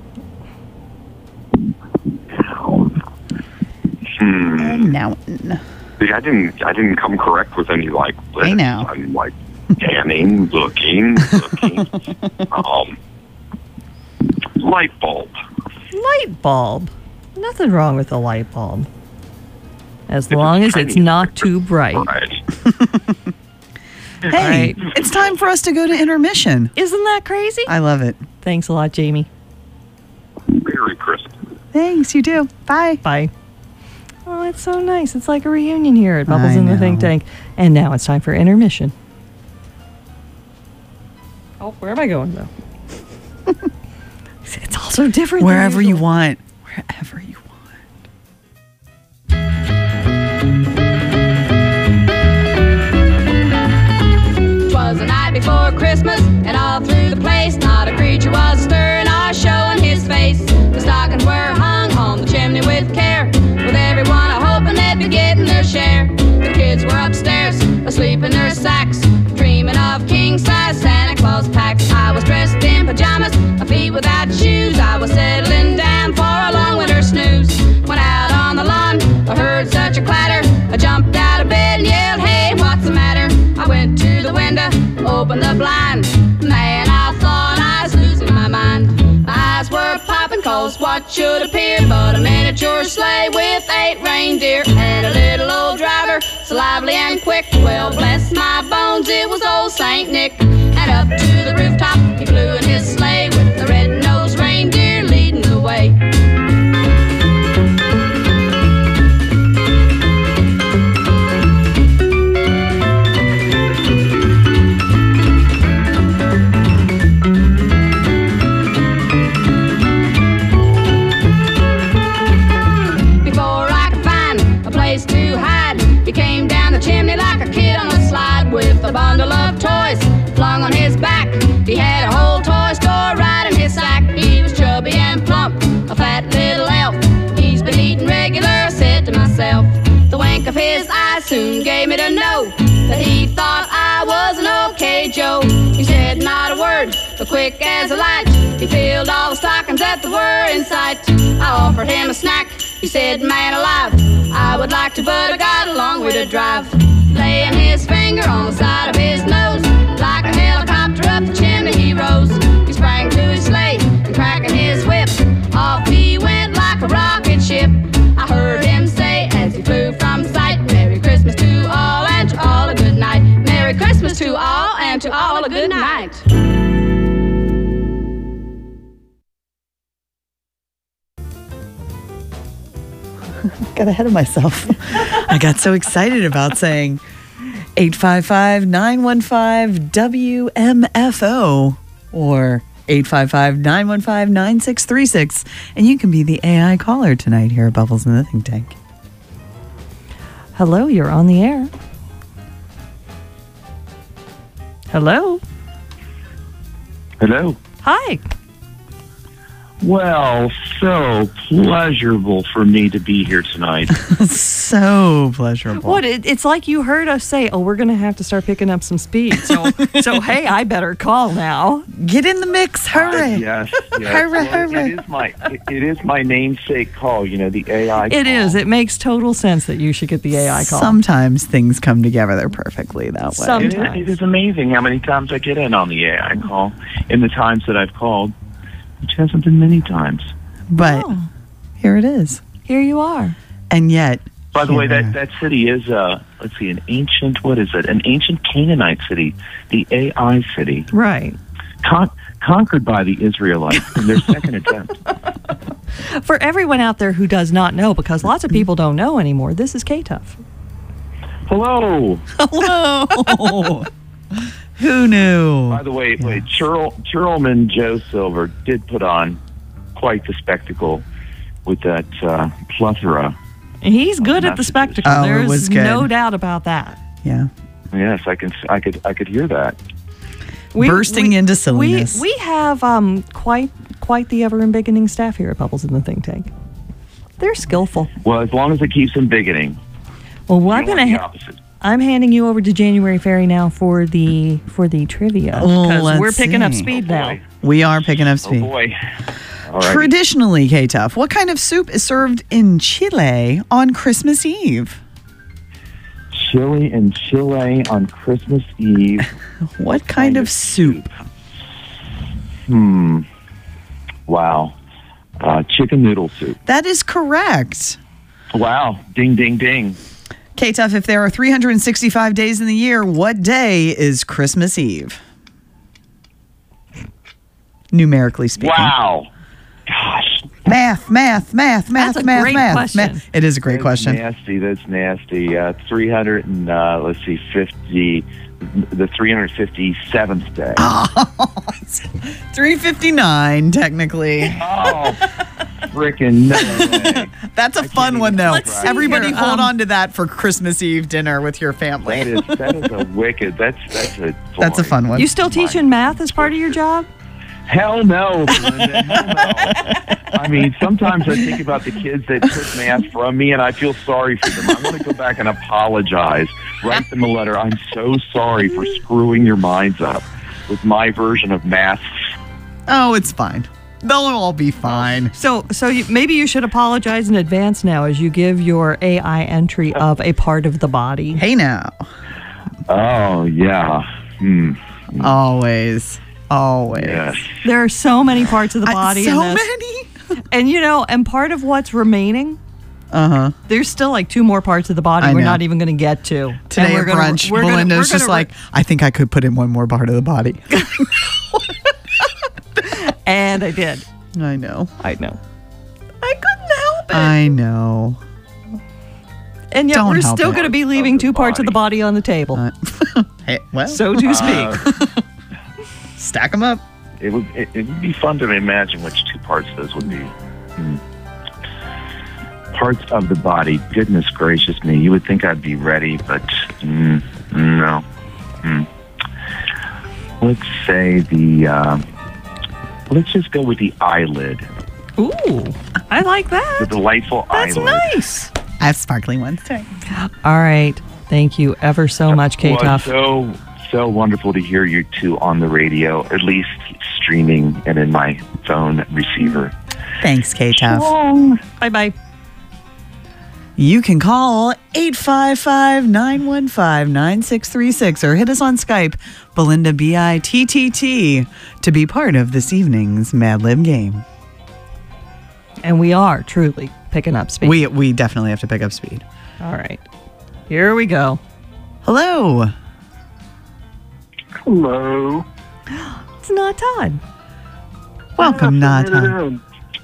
Hmm. Now, See, I didn't I didn't come correct with any like lists. I know. I'm like scanning, looking, looking. um, light bulb. Light bulb. Nothing wrong with a light bulb. As It's long a as it's tiny not too bright. Right. hey, right. it's time for us to go to intermission. Isn't that crazy? I love it. Thanks a lot, Jamie. Merry Christmas. Thanks, you do. Bye. Bye. Oh, it's so nice. It's like a reunion here at Bubbles I in the Think know. Tank. And now it's time for intermission. Oh, where am I going, though? It's also different. than Wherever you usual. want. Wherever you want. Twas the night before Christmas, and all through the place, not a creature was stirring or showing his face. The stockings were hung on the chimney with care, with everyone a hoping they'd be getting their share. The kids were upstairs, asleep in their sacks, dreaming of king-size Santa Claus packs. I was dressed in pajamas, my feet without shoes. I was settling down for a long winter snooze. Went out on the lawn, I heard such a clatter. I jumped out of bed and yelled, hey, what's the matter? I went to the window, opened the blind. Man, I thought I was losing my mind. My eyes were popping, cause what should appear but a miniature sleigh with eight reindeer and a little old driver, so lively and quick. Well, bless my bones, it was old Saint Nick. And up to the rooftop he flew in his sleigh, with the red-nosed reindeer leading the way. Before I could find a place to hide, he came down the chimney like a kid on a slide, with a bundle of toys flung on his back. He had a whole toy store right in his sack. He was chubby and plump, a fat little elf. He's been eating regular, I said to myself. The wink of his eye soon gave me to know that he thought I was an okay Joe. He said not a word, but quick as a light, he filled all the stockings that there were in sight. I offered him a snack, he said, man alive, I would like to, but I got a long way to drive. Laying his finger on the side of his nose, like a helicopter up the chimney he rose. He sprang to his sleigh and cracking his whip, off he went like a rocket ship. I heard him say as he flew from sight, Merry Christmas to all and to all a good night. Merry Christmas to all and to all a good night. Got ahead of myself. I got so excited about saying eight five five, nine one five, W M F O or eight five five, nine one five, nine six three six, and you can be the A I caller tonight here at Bubbles in the Think Tank. Hello, you're on the air. Hello. Hello. Hi. Well, so pleasurable for me to be here tonight. So pleasurable. What? It, it's like you heard us say, "Oh, we're going to have to start picking up some speed." So, so hey, I better call now. Get in the mix, hurry! Uh, yes, yes. Hurry, Well, hurry. It is my it, it is my namesake call. You know, the A I. It call. is. It makes total sense that you should get the A I call. Sometimes things come together perfectly that way. Some- It is, it is amazing how many times I get in on the A I call in the times that I've called, which hasn't been many times. But Oh. here it is. Here you are. And yet, By the way, here- that, that city is, uh, let's see, an ancient, what is it? An ancient Canaanite city, the A I city, Right. con- conquered by the Israelites in their second attempt. For everyone out there who does not know, because lots of people don't know anymore, this is K-Tuff. Hello. Hello. Who knew? By the way, wait, Churl, Churlman Joe Silver did put on quite the spectacle with that uh, plethora. He's good at the messages. spectacle. Oh, it There's was good. no doubt about that. Yeah. Yes, I can. I could. I could hear that. Bursting into silliness. We, we have um, quite quite the ever-embiggening staff here at Bubbles in the Think Tank. They're skillful. Well, as long as it keeps them bigoting. Well, well I'm You don't gonna want the ha- opposite. I'm handing you over to January Ferry now for the for the trivia Oh, because let's we're picking up see. speed Oh, now. boy. We are picking up Oh speed. boy. All right. Traditionally, K-Tuff, what kind of soup is served in Chile on Christmas Eve? Chili and Chile on Christmas Eve. What kind of soup? Hmm. Wow. Uh, chicken noodle soup. That is correct. Wow. Ding, ding, ding. K-Tuff, if there are three hundred sixty-five days in the year, what day is Christmas Eve? Numerically speaking. Wow. Gosh. Math, math, math, math, That's a math, great math, question. math. It is a great That's question. nasty. That's nasty. Uh, three hundred and, uh, let's see, fifty, the three hundred fifty-seventh day. three fifty-nine, technically. Oh, freaking no way. That's a I fun can't one, even though. Let's see Everybody here, hold um, on to that for Christmas Eve dinner with your family. That is, that is a wicked, that's, that's a That's a fun one. You still teaching math as part of your job? Hell no, Belinda. Hell no. I mean, sometimes I think about the kids that took math from me, and I feel sorry for them. I want to go back and apologize. Write them a letter. I'm so sorry for screwing your minds up with my version of math. Oh, it's fine. They'll all be fine. So, so you, maybe you should apologize in advance now as you give your A I entry of a part of the body. Hey now. Oh, yeah. Hmm. Always. Always. Yes. There are so many parts of the I- body so in this. many. And you know, and part of what's remaining, Uh-huh. there's still like two more parts of the body I we're know. not even going to get to. And Today we're at gonna- brunch, we're gonna- Belinda's we're just gonna- like, I think I could put in one more part of the body. And I did. I know. I know. I couldn't help it. I know. and yet don't we're help still it. going to be leaving Of the two parts of the body. body on the table. Uh, hey, well, so to speak. stack them up. It would, it, it would be fun to imagine which two parts those would be. Hmm. Parts of the body. Goodness gracious me. You would think I'd be ready, but mm, no. Hmm. Let's say the, uh, let's just go with the eyelid. Ooh, I like that. The delightful That's eyelid. nice. I have sparkling ones too. All right. Thank you ever so much, Well, K-Tuff. so, so wonderful to hear you two on the radio, at least streaming and in my phone receiver. Thanks, K-Tuff. Bye-bye. You can call eight five five, nine one five, nine six three six or hit us on Skype, Belinda B I T T T, to be part of this evening's Mad Lib game. And we are truly picking up speed. We we definitely have to pick up speed. All right. Here we go. Hello. Hello. It's not Todd. Welcome, Nata.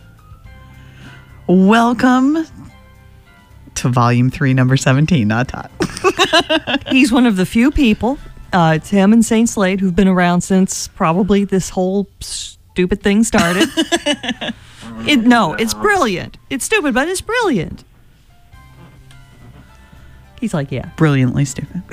Welcome to volume three, number seventeen, Nata. He's one of the few people, uh, it's him and Saint Slade, who've been around since probably this whole stupid thing started. it, no, it's brilliant. It's stupid, but it's brilliant. He's like, yeah. Brilliantly stupid.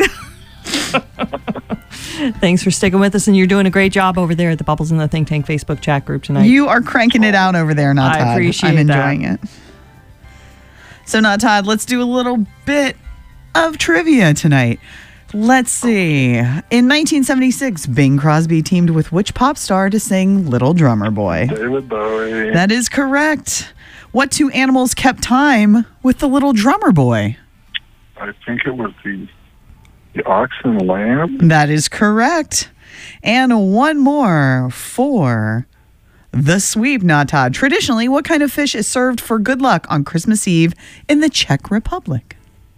Thanks for sticking with us, and you're doing a great job over there at the Bubbles in the Think Tank Facebook chat group tonight. You are cranking it out over there, not I Todd. appreciate I'm that. enjoying it. So, not Todd, let's do a little bit of trivia tonight. Let's see. In nineteen seventy-six, Bing Crosby teamed with which pop star to sing Little Drummer Boy? David Bowie. That is correct. What two animals kept time with the Little Drummer Boy? I think it was the the ox and the lamb. That is correct. And one more for the sweep, not Todd. Traditionally, what kind of fish is served for good luck on Christmas Eve in the Czech Republic?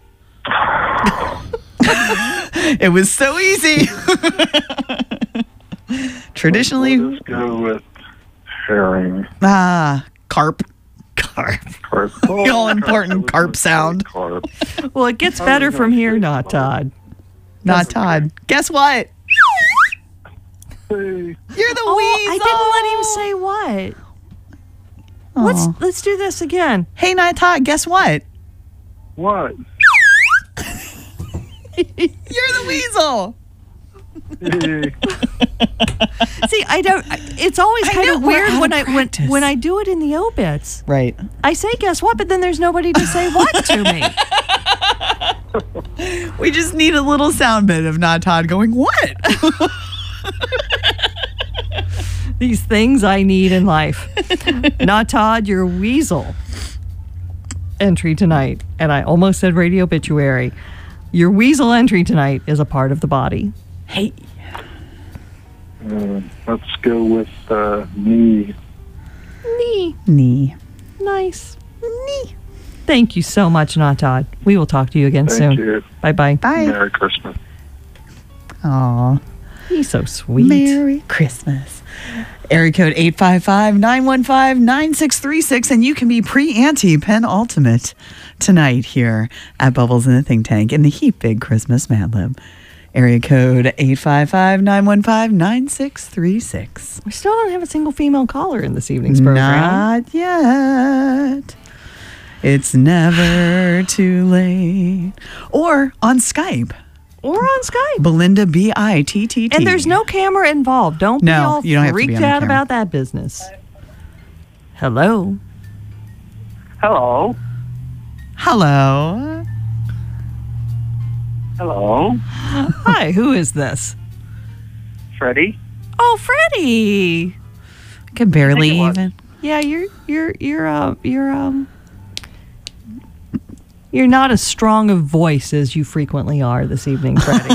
It was so easy. Traditionally, Let's go with herring. ah, carp. Carp. Carp. The all important carp sound. Carp. Well, it gets better from here, not Todd. Not Todd. Guess what? Hey, You're the Oh, weasel. I didn't let him say what. Let's Aw. let's do this again. Hey, not Todd. Guess what? what? You're the weasel. Hey. See, I don't. I- It's always I kind know, of we're weird out when of I when, practice. when I do it in the obits. Right. I say guess what, but then there's nobody to say what to me. We just need a little sound bit of not Todd going, what? These things I need in life. Not Todd, your weasel entry tonight, and I almost said radio obituary. Your weasel entry tonight is a part of the body. Hey. Uh, let's go with uh, knee. Knee. Knee. Nice. Knee. Thank you so much, Not Todd. We will talk to you again Thank soon. you. Bye-bye. Bye. Merry Christmas. Aw. He's so sweet. Merry Christmas. Area code eight five five, nine one five, nine six three six, and you can be pre-ante penultimate tonight here at Bubbles in the Think Tank in the Heap Big Christmas Mad Lib. Area code eight five five, nine one five, nine six three six. We still don't have a single female caller in this evening's program. Not yet. It's never too late. Or on Skype. Or on Skype. Belinda, B I T T T. And there's no camera involved. Don't No, be all you don't have to be freaked on the out camera. about that business. Hello. Hello. Hello. Hello. Hi, who is this? Freddie. Oh, Freddie. I can barely I think it was. even. Yeah, you're you're you're uh you're um you're not as strong a voice as you frequently are this evening, Freddie.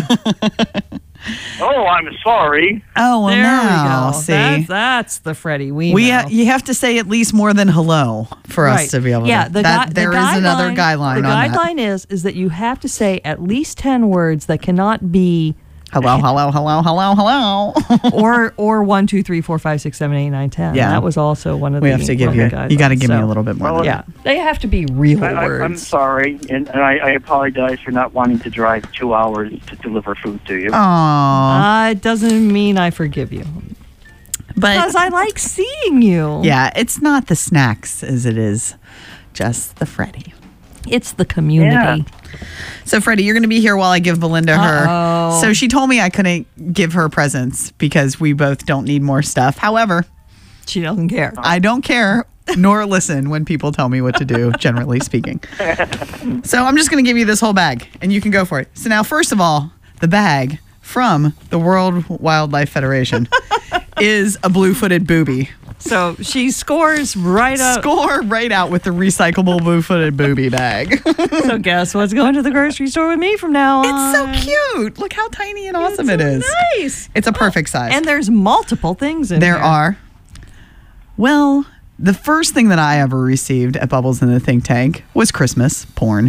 Oh, I'm sorry. Oh, well, there now, we go. see. That's, that's the Freddie we, we know. ha- you have to say at least more than hello for Right. us to be able yeah, to. the that, gui- there the is another guideline The on that. guideline is is that you have to say at least ten words that cannot be Hello, hello, hello, hello, hello. or or one, two, three, four, five, six, seven, eight, nine, ten. Yeah. That was also one of we the. have to give one you. of the You got to guidelines. give me So, a little bit more. Well, than that. Yeah, they have to be real I, I, words. I'm sorry, and, and I, I apologize for not wanting to drive two hours to deliver food to you. Aw, Uh, it doesn't mean I forgive you but because I like seeing you. yeah, it's not the snacks as it is just the Freddie. It's the community. So, Freddie, you're going to be here while I give Belinda her. Uh-oh. So she told me I couldn't give her presents because we both don't need more stuff. However, She doesn't care. I don't care nor listen when people tell me what to do, generally speaking. So I'm just going to give you this whole bag, and you can go for it. So now, first of all, the bag from the World Wildlife Federation is a blue-footed booby. So she scores right up. Score right out with the recyclable blue-footed booby bag. So guess what's going to the grocery store with me from now on? It's so cute. Look how tiny and awesome It's it is. Nice. It's a perfect size. And there's multiple things in There there. are. Well, the first thing that I ever received at Bubbles in the Think Tank was Christmas porn.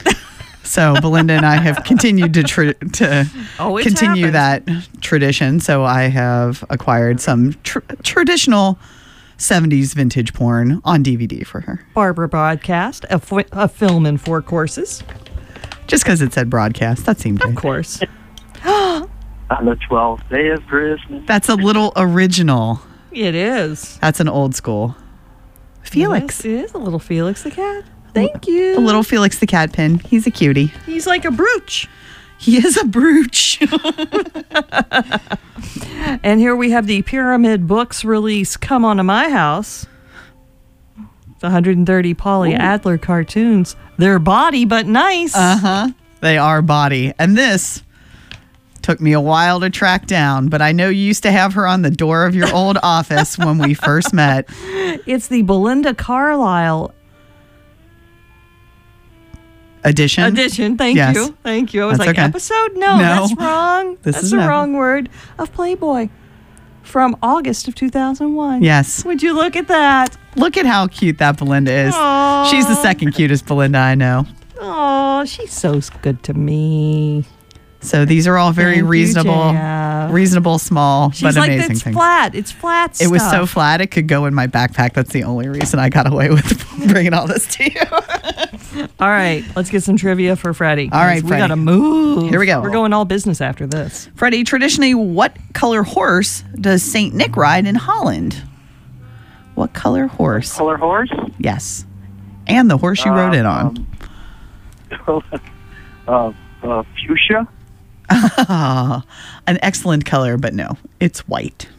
So Belinda and I have continued to tr- to Oh, it's continue happened. that tradition. So I have acquired some tr- traditional seventies vintage porn on D V D for her. Barbara Broadcast, a, f- a film in four courses. Just because it said broadcast, that seemed Of right. course. On the twelfth day of Christmas. That's a little original. It is. That's an old school. Felix. Yes, it is a little Felix the cat. Thank you. A little Felix the cat pin. He's a cutie. He's like a brooch. He is a brooch. And here we have the Pyramid Books release, Come On to My House. It's one hundred thirty Polly Adler cartoons. They're body, but nice. Uh-huh. They are body. And this took me a while to track down, but I know you used to have her on the door of your old office when we first met. It's the Belinda Carlisle Edition. edition. Thank Yes. you. Thank you. I was That's like, okay. episode? No, No. that's wrong. This that's is the an ep- wrong word. Of Playboy. from August of two thousand one. Yes. Would you look at that? Look at how cute that Belinda is. Aw. She's the second cutest Belinda I know. Oh, she's so good to me. So these are all very Thank you, reasonable, Jeff. reasonable, small, She's but like, amazing it's things. flat. It's flat It stuff. was so flat it could go in my backpack. That's the only reason I got away with bringing all this to you. All right, let's get some trivia for Freddie. All right, we Freddie. got to move. Here we go. We're going all business after this. Freddie, traditionally, what color horse does Saint Nick ride in Holland? What color horse? Color horse? Yes. And the horse you rode it on. Um, uh, uh, fuchsia? An excellent color, but no, it's white.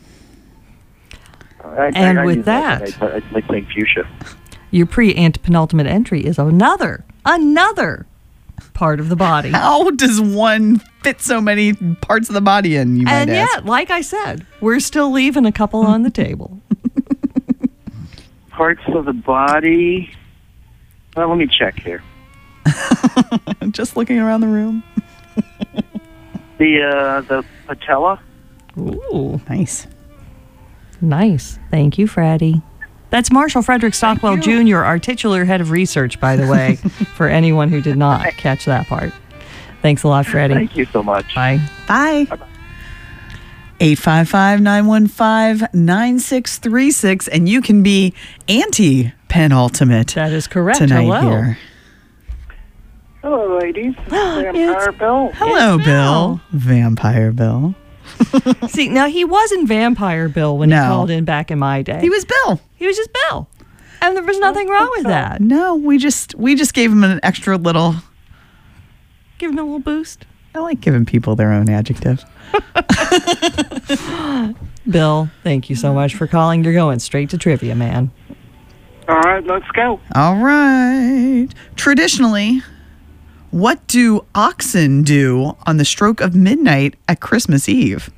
I, And I, I with knew that- I, I, I like saying fuchsia. Your pre-antepenultimate entry is another, another part of the body. How does one fit so many parts of the body in, you might And ask? yet, like I said, we're still leaving a couple on the table. Parts of the body. Well, let me check here. Just looking around the room. The uh, the patella. Ooh, Nice. nice. Thank you, Freddie. That's Marshall Frederick Stockwell Junior, our titular head of research, by the way, for anyone who did not catch that part. Thanks a lot, Freddie. Thank you so much. Bye. Bye. eight five five, nine one five, nine six three six, and you can be anti-penultimate That is correct. tonight Hello. here. Hello, ladies. Vampire It's- Bill. Hello, It's Bill. Bill. Vampire Bill. See, now he wasn't Vampire Bill when No. he called in back in my day. He was Bill. He was just Bill. And there was nothing wrong with that. No, we just we just gave him an extra little. Give him a little boost. I like giving people their own adjective. Bill, thank you so much for calling. You're going straight to trivia, man. All right, let's go. All right. Traditionally, what do oxen do on the stroke of midnight at Christmas Eve?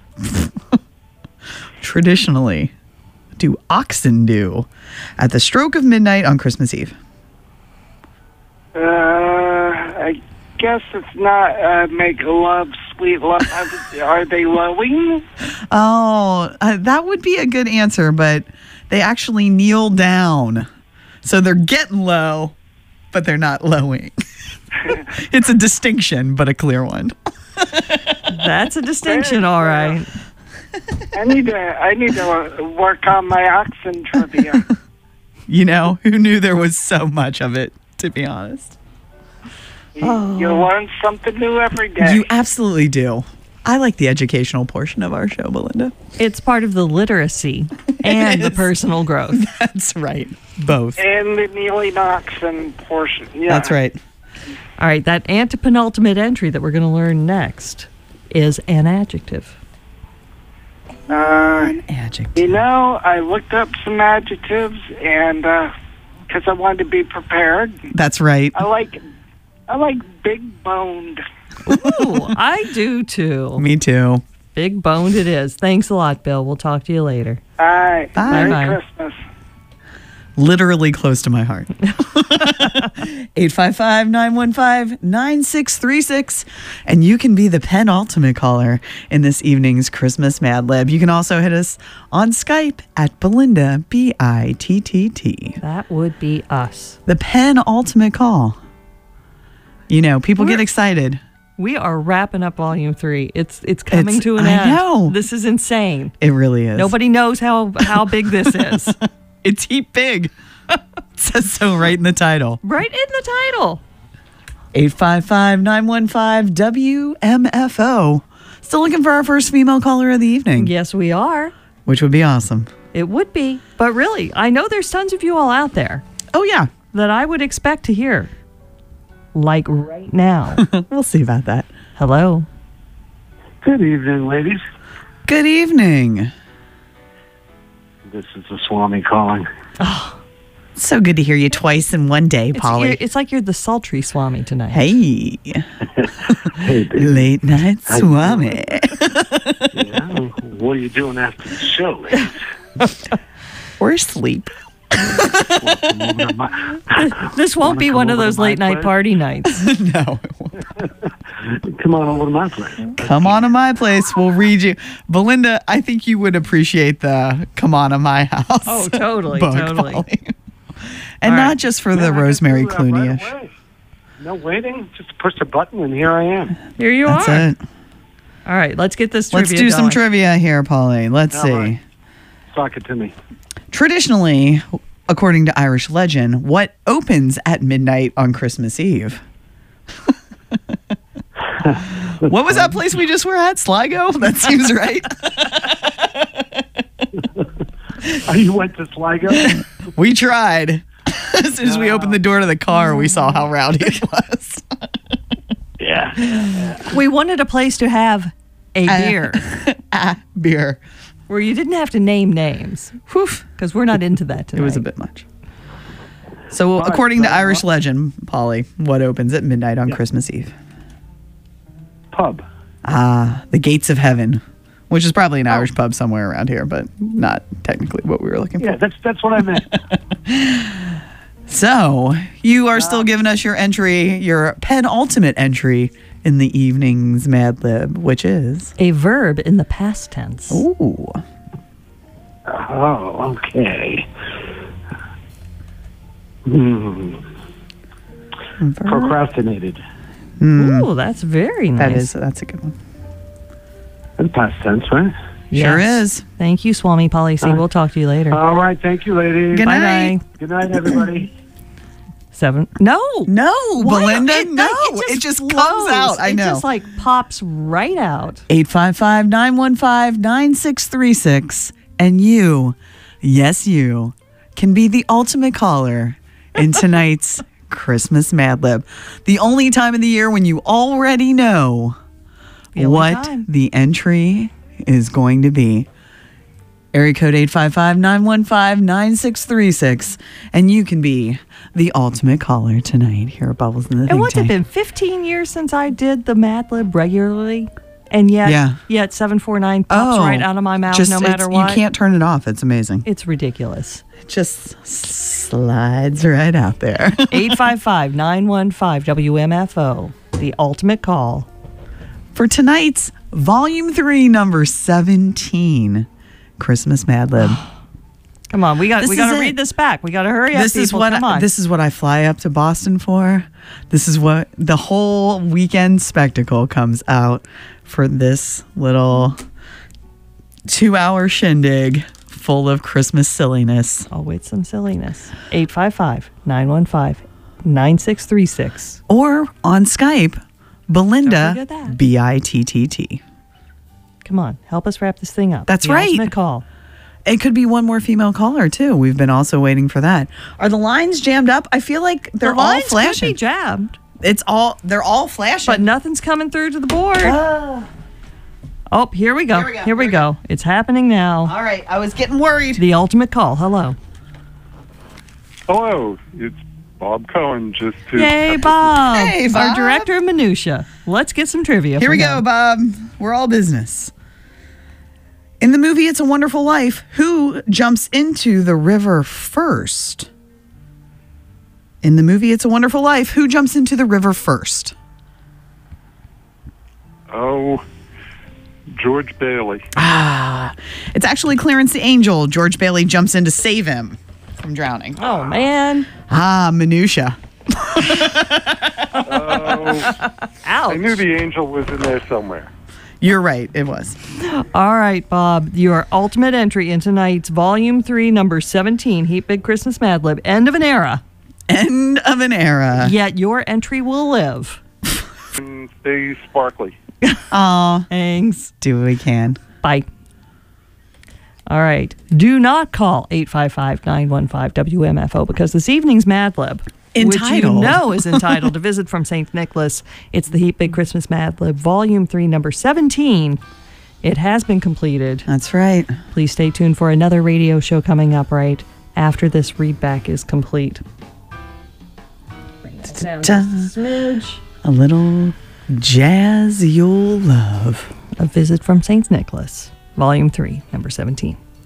Traditionally, what do oxen do at the stroke of midnight on Christmas Eve? Uh, I guess it's not uh, make love, sweet love. Are they lowing? Oh, uh, that would be a good answer, but they actually kneel down. So they're getting low, but they're not lowing. It's a distinction, but a clear one. That's a distinction, all right. I need to. I need to work on my oxen trivia. You know, who knew there was so much of it, to be honest? You, you learn something new every day. You absolutely do. I like the educational portion of our show, Belinda. It's part of the literacy and the is. personal growth. That's right. Both. and the kneeling oxen portion. Yeah. That's right. All right, that antepenultimate entry that we're going to learn next is an adjective. Uh, Adjective. you know, I looked up some adjectives, and because I wanted to be prepared, That's right. I like. I like big boned. Ooh, I do too. Me too. Big boned it is. Thanks a lot, Bill. We'll talk to you later. All right. Bye. Merry Bye. Christmas. Literally close to my heart. eight five five, nine one five, nine six three six. And you can be the penultimate caller in this evening's Christmas Mad Lib. You can also hit us on Skype at Belinda, B I T T T. That would be us. The penultimate call. You know, people get We're- excited. We are wrapping up volume three. It's it's coming It's- to an I end. know. This is insane. It really is. Nobody knows how how big this is. It's heap big. It says so right in the title. Right in the title. eight five five, nine one five, W M F O. Still looking for our first female caller of the evening, Yes, we are. which would be awesome. It would be. But really, I know there's tons of you all out there Oh, yeah. that I would expect to hear. Like right now. We'll see about that. Hello. Good evening, ladies. Good evening. This is the Swami calling. So good to hear you twice in one day, It's, Polly. you're- it's like you're the sultry Swami tonight. Hey, Hey, baby. late night How you Swami. Yeah, what are you doing after the show, ladies? Or asleep. Wanna come over to my- This won't Wanna be come one of over to those my late night place? party nights. No. Come on over to my place. Come on to my place. We'll read you. Belinda, I think you would appreciate the come on to my house. Oh, totally, book, totally. Polly. And All not right. just for Yeah, the I can Rosemary do that Clooney-ish. right away. No waiting. Just push the button and here I am. Here you That's are. it. All right, let's get this Let's trivia do some going. trivia here, Polly. Let's All see. right. Talk it to me. Traditionally, according to Irish legend, what opens at midnight on Christmas Eve? What was that place we just were at? Sligo? That seems right. Oh, you went to Sligo? We tried. As soon as we opened the door to the car, we saw how rowdy it was. Yeah. We wanted a place to have a Uh, beer Ah, beer. where you didn't have to name names. Because we're not into that tonight. It was a bit much. So, according to Irish legend, Polly, what opens at midnight on Christmas Eve? Pub. Ah, the gates of heaven, which is probably an Irish pub somewhere around here, but not technically what we were looking for. Yeah, that's that's what I meant. So, you are still giving us your entry, your penultimate entry in the evening's Mad Lib, which is a verb in the past tense. Ooh. Oh, okay. Hmm. Procrastinated. Ooh, that's very nice. That is, that's a good one. That's past tense, right? Sure is. Thank you, Swami Policy. Uh, we'll talk to you later. All right, thank you, ladies. Good Bye night. bye. Good night, everybody. Seven. No. No, Why? Belinda, It- no. It It just, just, flows. comes out. I It know. just like pops right out. eight five five, nine one five, nine six three six. And you, yes, you, can be the ultimate caller in tonight's Christmas Mad Lib. The only time of the year when you already know The only what time. the entry is going to be. Area code eight five five, nine one five, nine six three six. And you can be the ultimate caller tonight here at Bubbles in the And Think what's it Tank. been? fifteen years since I did the Mad Lib regularly, and yet, Yeah. yet seven four nine pops right out of my mouth just no it's- matter what. You can't turn it off. It's amazing. It's ridiculous. It just slides right out there. eight five five, nine one five, W M F O, the ultimate call. For tonight's Volume three, Number seventeen, Christmas Mad Lib. Come on, we got This we got is to it. read this back. We got to hurry up. This is people. what Come I, on. this is what I fly up to Boston for. This is what the whole weekend spectacle comes out for this little two-hour shindig full of Christmas silliness. Oh, it's some silliness. eight five five, nine one five, nine six three six. Or on Skype, Don't Belinda, forget that. B I T T T. Come on, help us wrap this thing up. That's the right. Ultimate call. It could be one more female caller too. We've been also waiting for that. Are the lines jammed up? I feel like they're the all lines flashing. could be jabbed, It's all they're all flashing. but nothing's coming through to the board. Oh. Oh, here we go. Here we go. Here we Here we go. It's happening now. All right, I was getting worried. The ultimate call. Hello. Hello, it's Bob Cohen. Just to Yay, Bob. Hey, Our Bob. director of minutia. Let's get some trivia. Here from we go, him. Bob. We're all business. In the movie It's a Wonderful Life, who jumps into the river first? In the movie It's a Wonderful Life, who jumps into the river first? Oh, George Bailey. Ah, it's actually Clarence the Angel. George Bailey jumps in to save him from drowning. Oh, man. Ah, minutia. Oh, Ouch. I knew the angel was in there somewhere. You're right, it was. All right, Bob. Your ultimate entry in tonight's Volume three, Number seventeen, Heat Big Christmas Mad Lib. End of an era. End of an era. Yet your entry will live. And stay sparkly. Aw, Thanks. do what we can. Bye. All right. Do not call eight five five, nine one five, W M F O because this evening's Mad Lib, which you Entitled. know is entitled to Visit from Saint Nicholas. It's the Heat Big Christmas Mad Lib, Volume three, Number seventeen. It has been completed. That's right. Please stay tuned for another radio show coming up right after this readback is complete. Bring that down just a smidge. A little jazz you'll love. A Visit from Saint Nicholas, Volume three, Number seventeen.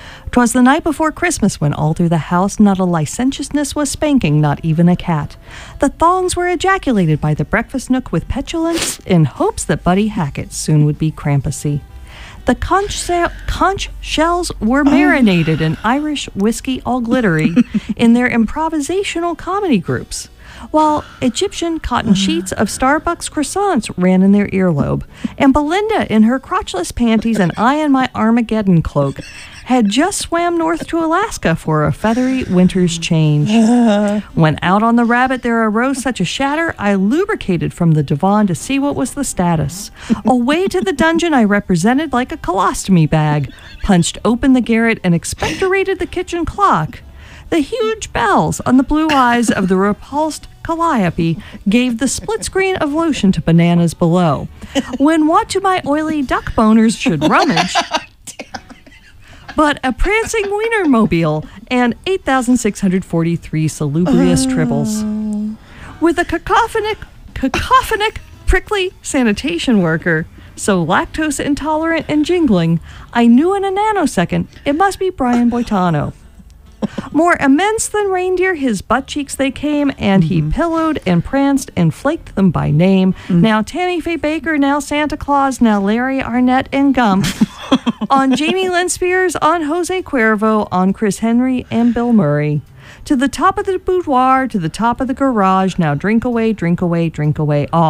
'Twas the night before Christmas when all through the house not a licentiousness was spanking, not even a cat. The thongs were ejaculated by the breakfast nook with petulance in hopes that Buddy Hackett soon would be Krampusy. The conch, sa- conch shells were marinated in Irish whiskey all glittery in their improvisational comedy groups, while Egyptian cotton sheets of Starbucks croissants ran in their earlobe, and Belinda in her crotchless panties and I in my Armageddon cloak had just swam north to Alaska for a feathery winter's change. When out on the rabbit there arose such a shatter, I lubricated from the divan to see what was the status. Away to the dungeon I represented like a colostomy bag, punched open the garret and expectorated the kitchen clock. The huge bells on the blue eyes of the repulsed Calliope gave the split screen of lotion to bananas below. When what to my oily duck boners should rummage, but a prancing Wienermobile and eight thousand six hundred forty-three salubrious tribbles. With a cacophonic, cacophonic, prickly sanitation worker, so lactose intolerant and jingling, I knew in a nanosecond it must be Brian Boitano. More immense than reindeer, his butt cheeks they came, and he pillowed and pranced and flaked them by name. Mm. Now Tammy Faye Baker, now Santa Claus, now Larry Arnett and Gump. On Jamie Lynn Spears, on Jose Cuervo, on Chris Henry and Bill Murray. To the top of the boudoir, to the top of the garage, now drink away, drink away, drink away all.